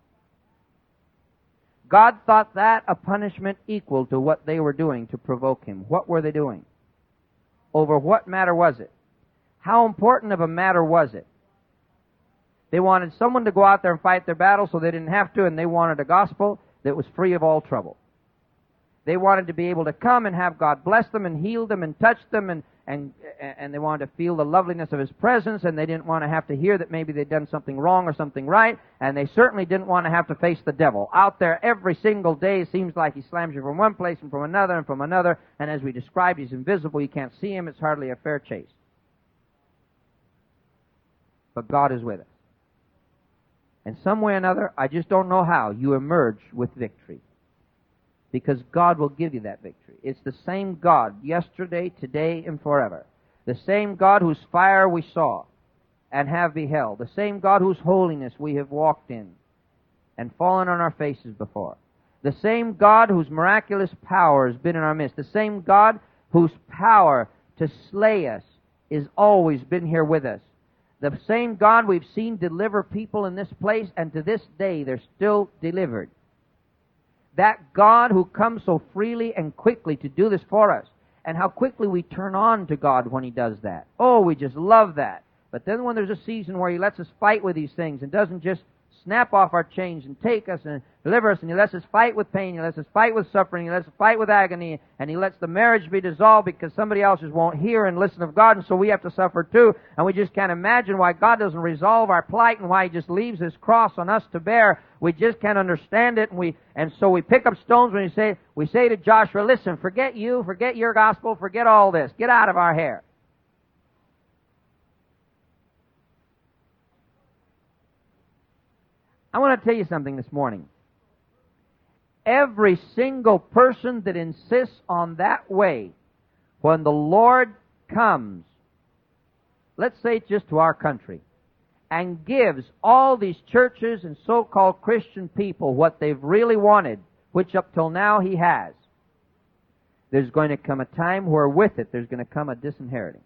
God thought that a punishment equal to what they were doing to provoke him. What were they doing? Over what matter was it? How important of a matter was it? They wanted someone to go out there and fight their battle so they didn't have to, and they wanted a gospel that was free of all trouble. They wanted to be able to come and have God bless them and heal them and touch them, and, and, and they wanted to feel the loveliness of His presence, and they didn't want to have to hear that maybe they'd done something wrong or something right, and they certainly didn't want to have to face the devil. Out there every single day, it seems like he slams you from one place and from another and from another, and as we described, he's invisible, you can't see him, it's hardly a fair chase. But God is with us. And some way or another, I just don't know how, you emerge with victory. Because God will give you that victory. It's the same God, yesterday, today, and forever. The same God whose fire we saw and have beheld. The same God whose holiness we have walked in and fallen on our faces before. The same God whose miraculous power has been in our midst. The same God whose power to slay us has always been here with us. The same God we've seen deliver people in this place, and to this day they're still delivered. That God who comes so freely and quickly to do this for us, and how quickly we turn on to God when He does that. Oh, we just love that. But then when there's a season where He lets us fight with these things and doesn't just snap off our chains and take us and deliver us, and He lets us fight with pain, He lets us fight with suffering, He lets us fight with agony, and He lets the marriage be dissolved because somebody else just won't hear and listen of God, and so we have to suffer too, and we just can't imagine why God doesn't resolve our plight and why He just leaves His cross on us to bear. We just can't understand it, and we and so we pick up stones when we say we say to Joshua, listen, forget you, forget your gospel, forget all this, get out of our hair. I want to tell you something this morning. Every single person that insists on that way, when the Lord comes, let's say just to our country, and gives all these churches and so-called Christian people what they've really wanted, which up till now He has, there's going to come a time where with it there's going to come a disinheriting.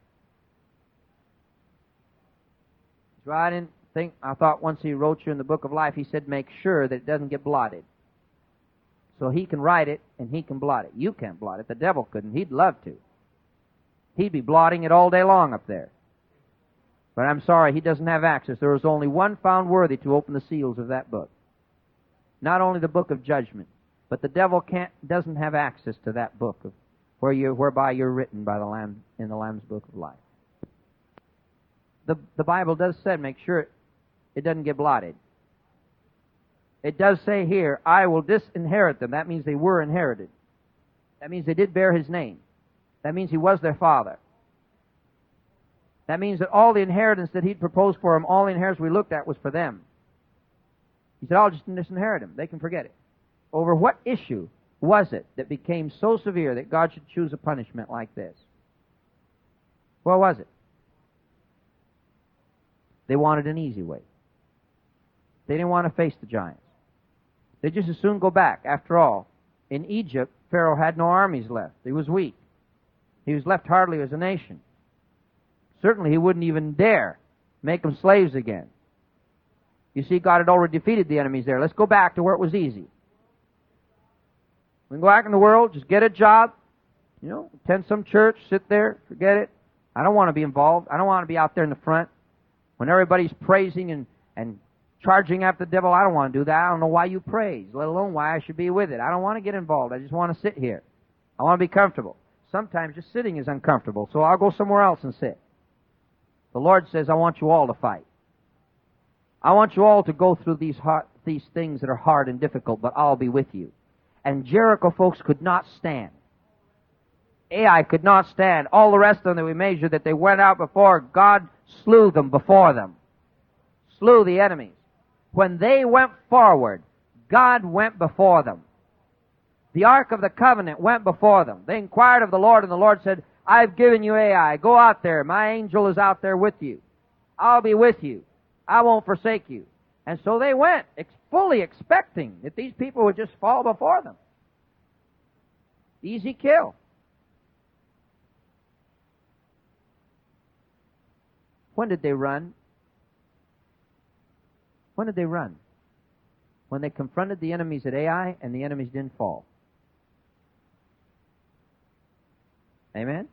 So I didn't think, I thought once He wrote you in the book of life, He said make sure that it doesn't get blotted. So He can write it and He can blot it. You can't blot it. The devil couldn't. He'd love to. He'd be blotting it all day long up there. But I'm sorry, he doesn't have access. There is only one found worthy to open the seals of that book. Not only the book of judgment, but the devil can't doesn't have access to that book of where you whereby you're written by the Lamb in the Lamb's book of life. The the Bible does say make sure it, it doesn't get blotted. It does say here, I will disinherit them. That means they were inherited. That means they did bear His name. That means He was their father. That means that all the inheritance that He'd proposed for them, all the inheritance we looked at was for them. He said, I'll just disinherit them. They can forget it. Over what issue was it that became so severe that God should choose a punishment like this? What was it? They wanted an easy way. They didn't want to face the giants. They just as soon go back. After all, in Egypt, Pharaoh had no armies left. He was weak. He was left hardly as a nation. Certainly he wouldn't even dare make them slaves again. You see, God had already defeated the enemies there. Let's go back to where it was easy. We can go back in the world, just get a job, you know, attend some church, sit there, forget it. I don't want to be involved. I don't want to be out there in the front. When everybody's praising and, and charging after the devil, I don't want to do that. I don't know why you praise, let alone why I should be with it. I don't want to get involved. I just want to sit here. I want to be comfortable. Sometimes just sitting is uncomfortable, so I'll go somewhere else and sit. The Lord says, I want you all to fight. I want you all to go through these hard, these things that are hard and difficult, but I'll be with you. and Jericho folks could not stand. Ai could not stand. All the rest of them that we measured, that they went out before, God slew them before them. Slew the enemies. When they went forward, God went before them. The Ark of the Covenant went before them. They inquired of the Lord, and the Lord said, I've given you Ai. Go out there. My angel is out there with you. I'll be with you. I won't forsake you. And so they went, ex- fully expecting that these people would just fall before them. Easy kill. When did they run? When did they run? When they confronted the enemies at Ai and the enemies didn't fall. Amen?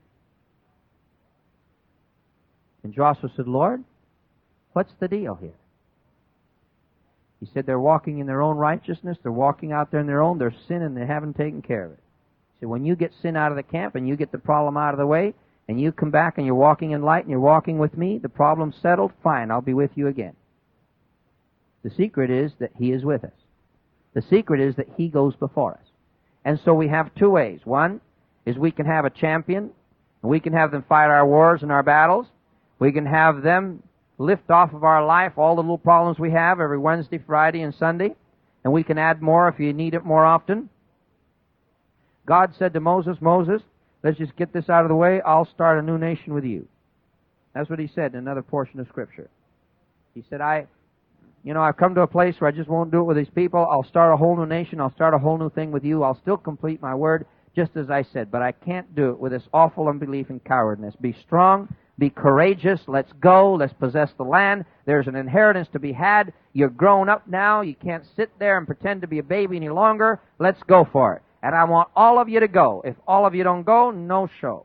And Joshua said, Lord, what's the deal here? He said they're walking in their own righteousness, they're walking out there in their own, they're sin and they haven't taken care of it. He said, when you get sin out of the camp and you get the problem out of the way, and you come back and you're walking in light and you're walking with me, the problem's settled, fine, I'll be with you again. The secret is that He is with us. The secret is that He goes before us. And so we have two ways. One is we can have a champion, and we can have them fight our wars and our battles. We can have them lift off of our life all the little problems we have every Wednesday, Friday, and Sunday, and we can add more if you need it more often. God said to Moses, Moses, let's just get this out of the way. I'll start a new nation with you. That's what He said in another portion of Scripture. He said, I, you know, I've come to a place where I just won't do it with these people. I'll start a whole new nation. I'll start a whole new thing with you. I'll still complete my word, just as I said. But I can't do it with this awful unbelief and cowardness. Be strong. Be courageous. Let's go. Let's possess the land. There's an inheritance to be had. You're grown up now. You can't sit there and pretend to be a baby any longer. Let's go for it. And I want all of you to go. If all of you don't go, no show.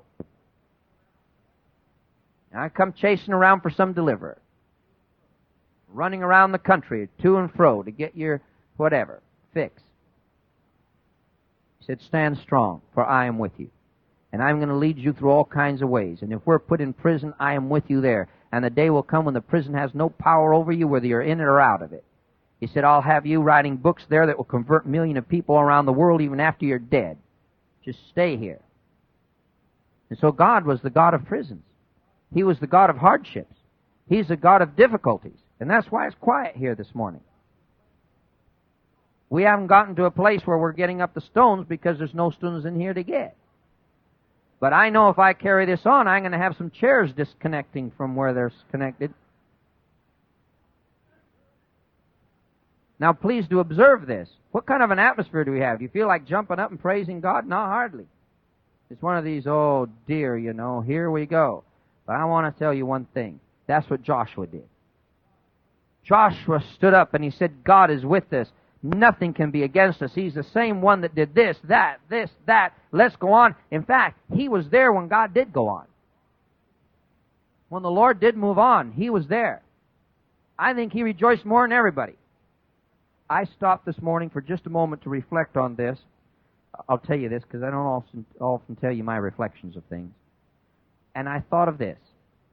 And I come chasing around for some deliverer. Running around the country, to and fro, to get your whatever fix. He said, stand strong, for I am with you. And I'm going to lead you through all kinds of ways. And if we're put in prison, I am with you there. And the day will come when the prison has no power over you, whether you're in it or out of it. He said, I'll have you writing books there that will convert millions of people around the world even after you're dead. Just stay here. And so God was the God of prisons. He was the God of hardships. He's the God of difficulties. And that's why it's quiet here this morning. We haven't gotten to a place where we're getting up the stones because there's no stones in here to get. But I know if I carry this on, I'm going to have some chairs disconnecting from where they're connected. Now, please do observe this. What kind of an atmosphere do we have? Do you feel like jumping up and praising God? No, hardly. It's one of these, oh dear, you know, here we go. But I want to tell you one thing. That's what Joshua did. Joshua stood up and he said, God is with us. Nothing can be against us. He's the same one that did this, that, this, that. Let's go on. In fact, he was there when God did go on. When the Lord did move on, he was there. I think he rejoiced more than everybody. I stopped this morning for just a moment to reflect on this. I'll tell you this because I don't often, often tell you my reflections of things. And I thought of this.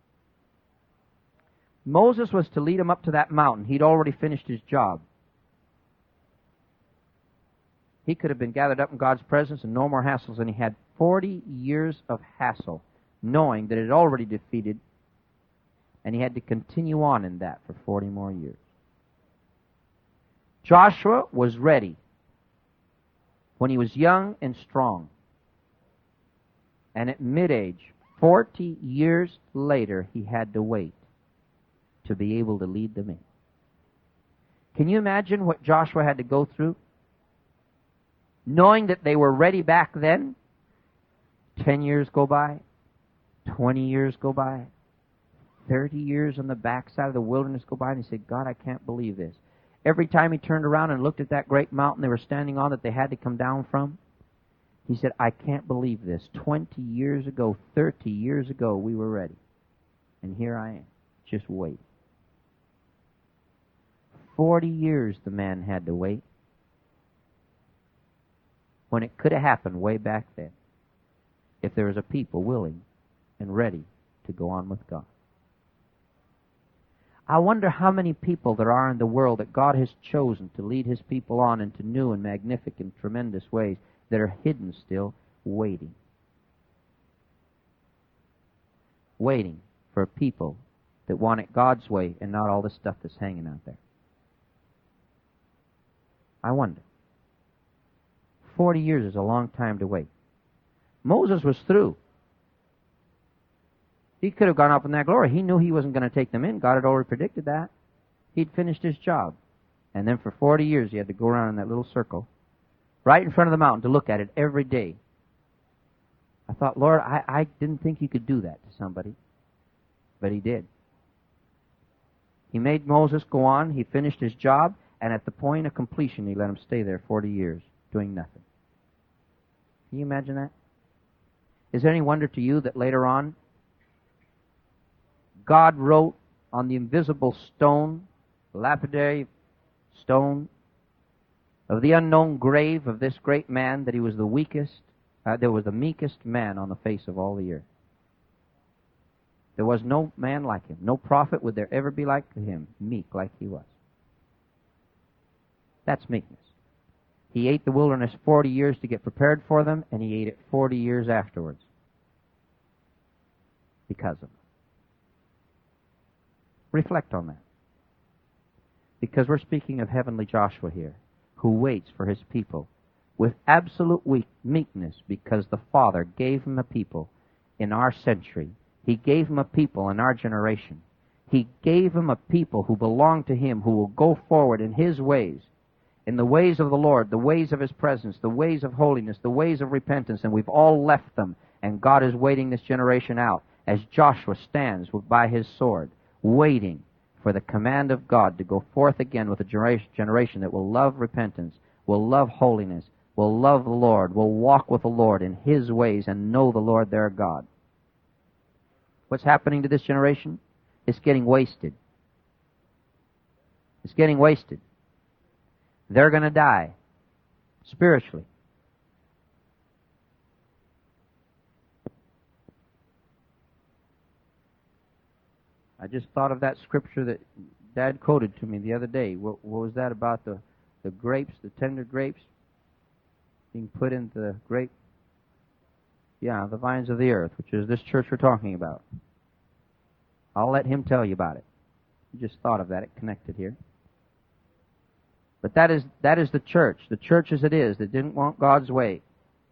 Moses was to lead him up to that mountain. He'd already finished his job. He could have been gathered up in God's presence and no more hassles. And he had forty years of hassle, knowing that it had already defeated, and he had to continue on in that for forty more years. Joshua was ready when he was young and strong. And at mid-age, forty years later, he had to wait to be able to lead them in. Can you imagine what Joshua had to go through? Knowing that they were ready back then, ten years go by, twenty years go by, thirty years on the backside of the wilderness go by, and he said, God, I can't believe this. Every time he turned around and looked at that great mountain they were standing on that they had to come down from, he said, I can't believe this. Twenty years ago, thirty years ago, we were ready. And here I am, just waiting. Forty years the man had to wait, when it could have happened way back then, if there was a people willing and ready to go on with God. I wonder how many people there are in the world that God has chosen to lead His people on into new and magnificent, tremendous ways that are hidden still, waiting. Waiting for people that want it God's way and not all the stuff that's hanging out there. I wonder. Forty years is a long time to wait. Moses was through. He could have gone up in that glory. He knew he wasn't going to take them in. God had already predicted that. He'd finished his job. And then for forty years he had to go around in that little circle, right in front of the mountain, to look at it every day. I thought, Lord, I, I didn't think you could do that to somebody. But He did. He made Moses go on. He finished his job. And at the point of completion, He let him stay there forty years, doing nothing. Can you imagine that? Is there any wonder to you that later on, God wrote on the invisible stone, lapidary stone, of the unknown grave of this great man, that he was the weakest, uh, there was the meekest man on the face of all the earth. There was no man like him. No prophet would there ever be like him, meek like he was. That's meekness. He ate the wilderness forty years to get prepared for them, and He ate it forty years afterwards because of them. Reflect on that. Because we're speaking of heavenly Joshua here, who waits for his people with absolute weak meekness, because the Father gave him a people in our century. He gave him a people in our generation. He gave him a people who belong to Him, who will go forward in His ways, in the ways of the Lord, the ways of His presence, the ways of holiness, the ways of repentance, and we've all left them, and God is waiting this generation out as Joshua stands by his sword, waiting for the command of God to go forth again with a generation that will love repentance, will love holiness, will love the Lord, will walk with the Lord in His ways and know the Lord their God. What's happening to this generation? It's getting wasted. It's getting wasted. They're going to die spiritually. I just thought of that scripture that Dad quoted to me the other day. What, what was that about the, the grapes, the tender grapes being put into the grape? Yeah, the vines of the earth, which is this church we're talking about. I'll let him tell you about it. You just thought of that. It connected here. But that is that is the church, the church as it is, that didn't want God's way.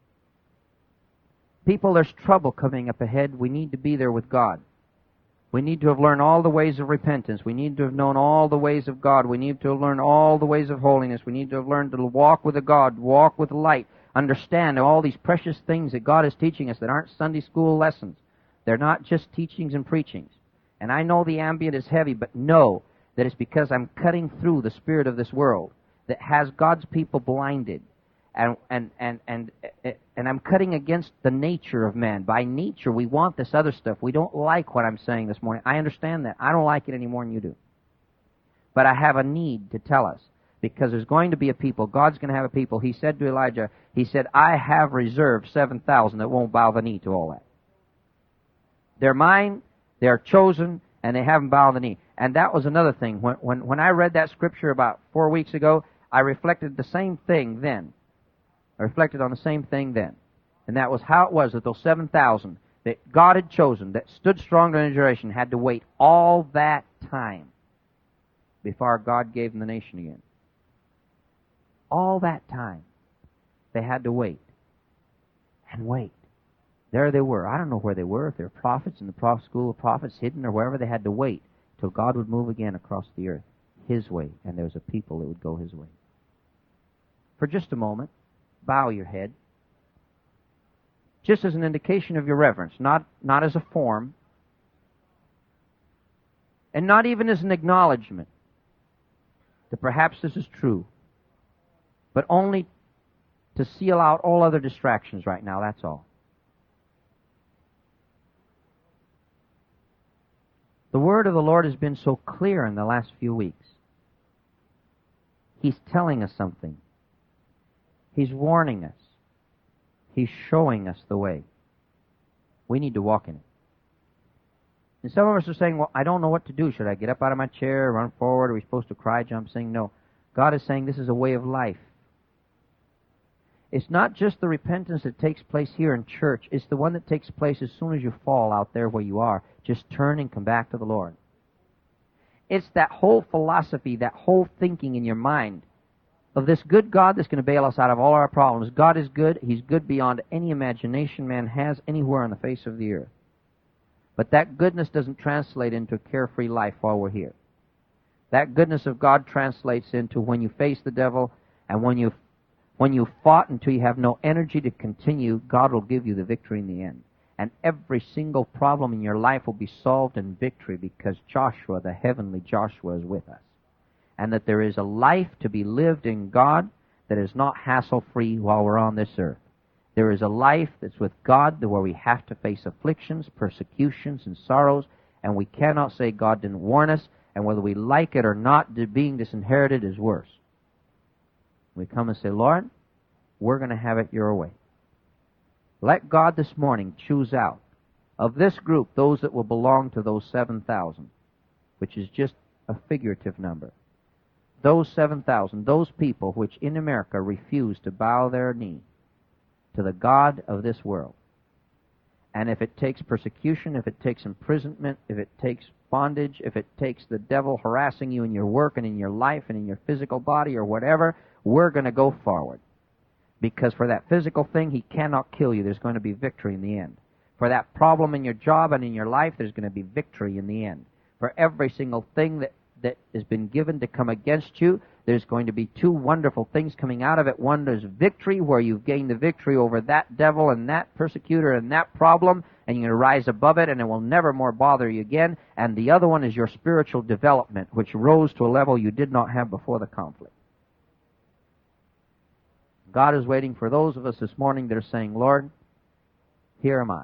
People, there's trouble coming up ahead. We need to be there with God. We need to have learned all the ways of repentance. We need to have known all the ways of God. We need to have learned all the ways of holiness. We need to have learned to walk with the God, walk with the light, understand all these precious things that God is teaching us that aren't Sunday school lessons. They're not just teachings and preachings. And I know the ambient is heavy, but know that it's because I'm cutting through the spirit of this world that has God's people blinded. And, and, and, and, and I'm cutting against the nature of man. By nature, we want this other stuff. We don't like what I'm saying this morning. I understand that. I don't like it any more than you do. But I have a need to tell us, because there's going to be a people. God's going to have a people. He said to Elijah, He said, I have reserved seven thousand that won't bow the knee to all that. They're mine, they're chosen, and they haven't bowed the knee. And that was another thing. When, when, when I read that scripture about four weeks ago, I reflected the same thing then. I reflected on the same thing then. And that was how it was that those seven thousand that God had chosen, that stood strong in a generation, had to wait all that time before God gave them the nation again. All that time. They had to wait. And wait. There they were. I don't know where they were, if they were prophets in the prof- school of prophets, hidden or wherever. They had to wait till God would move again across the earth His way, and there was a people that would go His way. For just a moment, bow your head, just as an indication of your reverence, not, not as a form, and not even as an acknowledgement that perhaps this is true, but only to seal out all other distractions right now, that's all. The word of the Lord has been so clear in the last few weeks. He's telling us something. He's warning us. He's showing us the way. We need to walk in it. And some of us are saying, well, I don't know what to do. Should I get up out of my chair, run forward? Are we supposed to cry, jump, sing? No. God is saying this is a way of life. It's not just the repentance that takes place here in church. It's the one that takes place as soon as you fall out there where you are. Just turn and come back to the Lord. It's that whole philosophy, that whole thinking in your mind of this good God that's going to bail us out of all our problems. God is good. He's good beyond any imagination man has anywhere on the face of the earth. But that goodness doesn't translate into a carefree life while we're here. That goodness of God translates into when you face the devil and when you when you fought until you have no energy to continue, God will give you the victory in the end. And every single problem in your life will be solved in victory because Joshua, the heavenly Joshua, is with us. And that there is a life to be lived in God that is not hassle-free while we're on this earth. There is a life that's with God where we have to face afflictions, persecutions, and sorrows, and we cannot say God didn't warn us, and whether we like it or not, being disinherited is worse. We come and say, Lord, we're going to have it your way. Let God this morning choose out of this group those that will belong to those seven thousand, which is just a figurative number. Those seven thousand, those people which in America refuse to bow their knee to the God of this world. And if it takes persecution, if it takes imprisonment, if it takes bondage, if it takes the devil harassing you in your work and in your life and in your physical body or whatever, we're going to go forward. Because for that physical thing, he cannot kill you. There's going to be victory in the end. For that problem in your job and in your life, there's going to be victory in the end. For every single thing that, that has been given to come against you, there's going to be two wonderful things coming out of it. One is victory, where you've gained the victory over that devil and that persecutor and that problem, and you're going to rise above it, and it will never more bother you again. And the other one is your spiritual development, which rose to a level you did not have before the conflict. God is waiting for those of us this morning that are saying, Lord, here am I.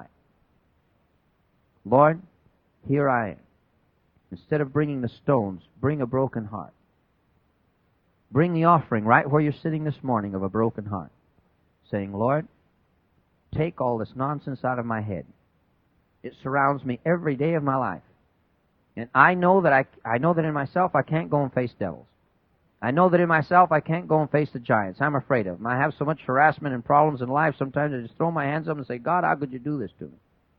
Lord, here I am. Instead of bringing the stones, bring a broken heart. Bring the offering right where you're sitting this morning of a broken heart, saying, Lord, take all this nonsense out of my head. It surrounds me every day of my life. And I know that I, I know that in myself I can't go and face devils. I know that in myself I can't go and face the giants. I'm afraid of them. I have so much harassment and problems in life, sometimes I just throw my hands up and say, God, how could you do this to me?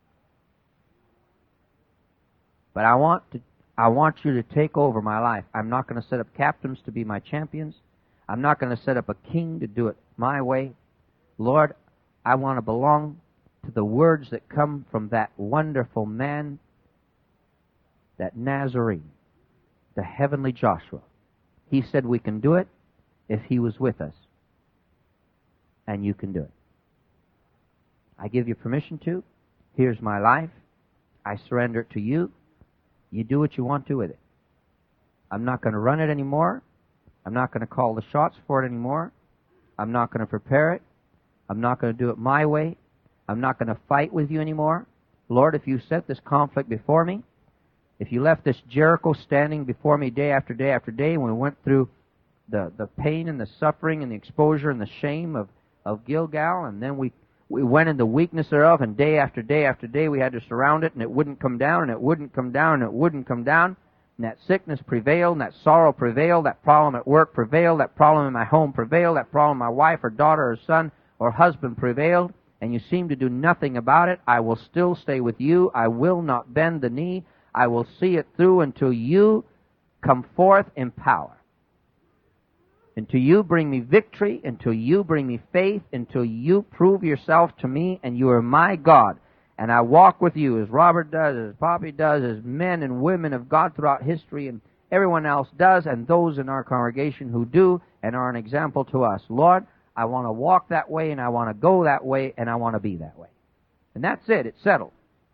But I want to I want you to take over my life. I'm not going to set up captains to be my champions. I'm not going to set up a king to do it my way. Lord, I want to belong to the words that come from that wonderful man, that Nazarene, the heavenly Joshua. He said we can do it if he was with us. And you can do it. I give you permission to. Here's my life. I surrender it to you. You do what you want to with it. I'm not going to run it anymore. I'm not going to call the shots for it anymore. I'm not going to prepare it. I'm not going to do it my way. I'm not going to fight with you anymore. Lord, if you set this conflict before me, if you left this Jericho standing before me day after day after day, and we went through the, the pain and the suffering and the exposure and the shame of, of Gilgal, and then we We went in the weakness thereof, and day after day after day we had to surround it, and it wouldn't come down, and it wouldn't come down, and it wouldn't come down. And that sickness prevailed, and that sorrow prevailed, that problem at work prevailed, that problem in my home prevailed, that problem my wife or daughter or son or husband prevailed, and you seem to do nothing about it. I will still stay with you. I will not bend the knee. I will see it through until you come forth in power. Until you bring me victory, until you bring me faith, until you prove yourself to me, and you are my God. And I walk with you as Robert does, as Poppy does, as men and women of God throughout history, and everyone else does, and those in our congregation who do, and are an example to us. Lord, I want to walk that way, and I want to go that way, and I want to be that way. And that's it. It's settled.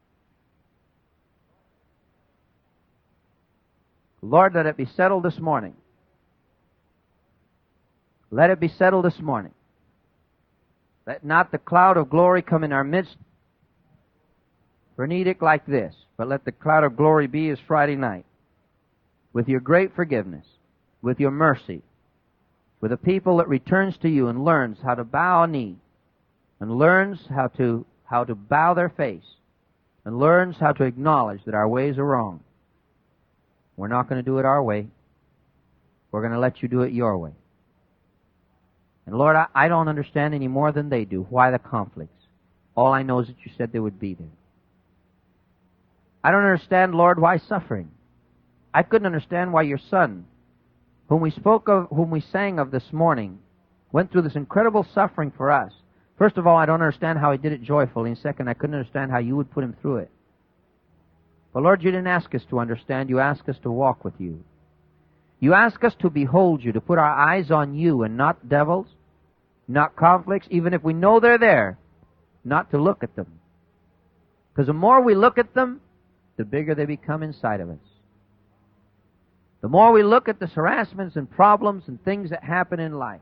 Lord, let it be settled this morning. Let it be settled this morning. Let not the cloud of glory come in our midst for an edict like this, but let the cloud of glory be as Friday night, with your great forgiveness, with your mercy, with a people that returns to you and learns how to bow a knee, and learns how to how to bow their face, and learns how to acknowledge that our ways are wrong. We're not going to do it our way. We're going to let you do it your way. And Lord, I, I don't understand any more than they do why the conflicts. All I know is that you said they would be there. I don't understand, Lord, why suffering. I couldn't understand why your Son, whom we spoke of, whom we sang of this morning, went through this incredible suffering for us. First of all, I don't understand how he did it joyfully. And second, I couldn't understand how you would put him through it. But Lord, you didn't ask us to understand. You asked us to walk with you. You ask us to behold you, to put our eyes on you and not devils, not conflicts, even if we know they're there, not to look at them. Because the more we look at them, the bigger they become inside of us. The more we look at the harassments and problems and things that happen in life,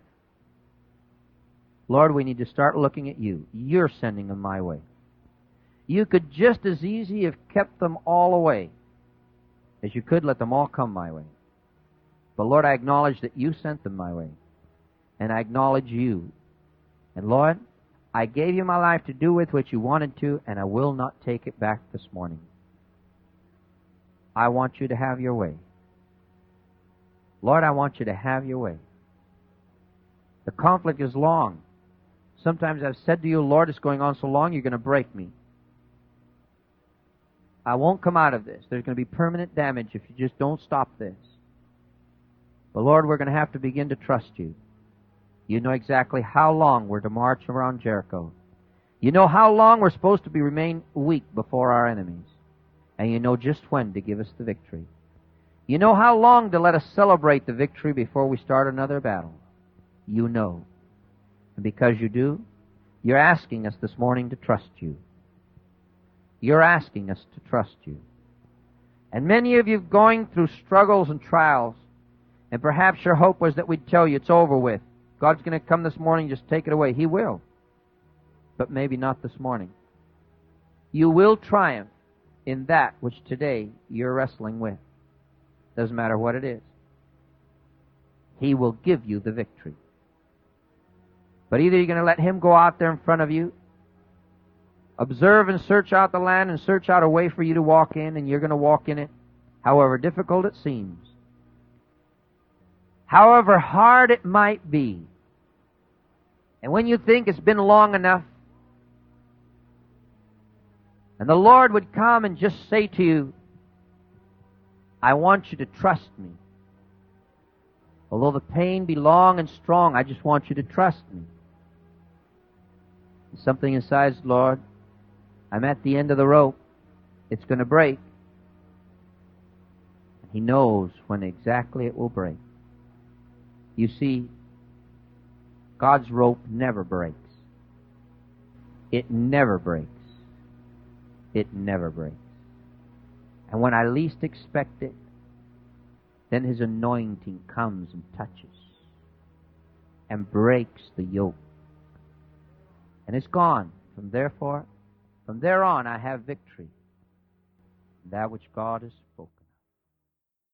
Lord, we need to start looking at you. You're sending them my way. You could just as easy have kept them all away as you could let them all come my way. But Lord, I acknowledge that you sent them my way. And I acknowledge you. And Lord, I gave you my life to do with what you wanted to, and I will not take it back this morning. I want you to have your way. Lord, I want you to have your way. The conflict is long. Sometimes I've said to you, Lord, it's going on so long, you're going to break me. I won't come out of this. There's going to be permanent damage if you just don't stop this. But Lord, we're going to have to begin to trust you. You know exactly how long we're to march around Jericho. You know how long we're supposed to be remain weak before our enemies. And you know just when to give us the victory. You know how long to let us celebrate the victory before we start another battle. You know. And because you do, you're asking us this morning to trust you. You're asking us to trust you. And many of you going through struggles and trials, and perhaps your hope was that we'd tell you it's over with. God's going to come this morning, just take it away. He will. But maybe not this morning. You will triumph in that which today you're wrestling with. Doesn't matter what it is. He will give you the victory. But either you're going to let Him go out there in front of you, observe and search out the land and search out a way for you to walk in, and you're going to walk in it, however difficult it seems. However hard it might be. And when you think it's been long enough, and the Lord would come and just say to you, I want you to trust me. Although the pain be long and strong, I just want you to trust me. And something inside, Lord, I'm at the end of the rope. It's going to break. He knows when exactly it will break. You see, God's rope never breaks. It never breaks. It never breaks. And when I least expect it, then His anointing comes and touches and breaks the yoke. And it's gone. From therefore, from there on I have victory. That which God has spoken.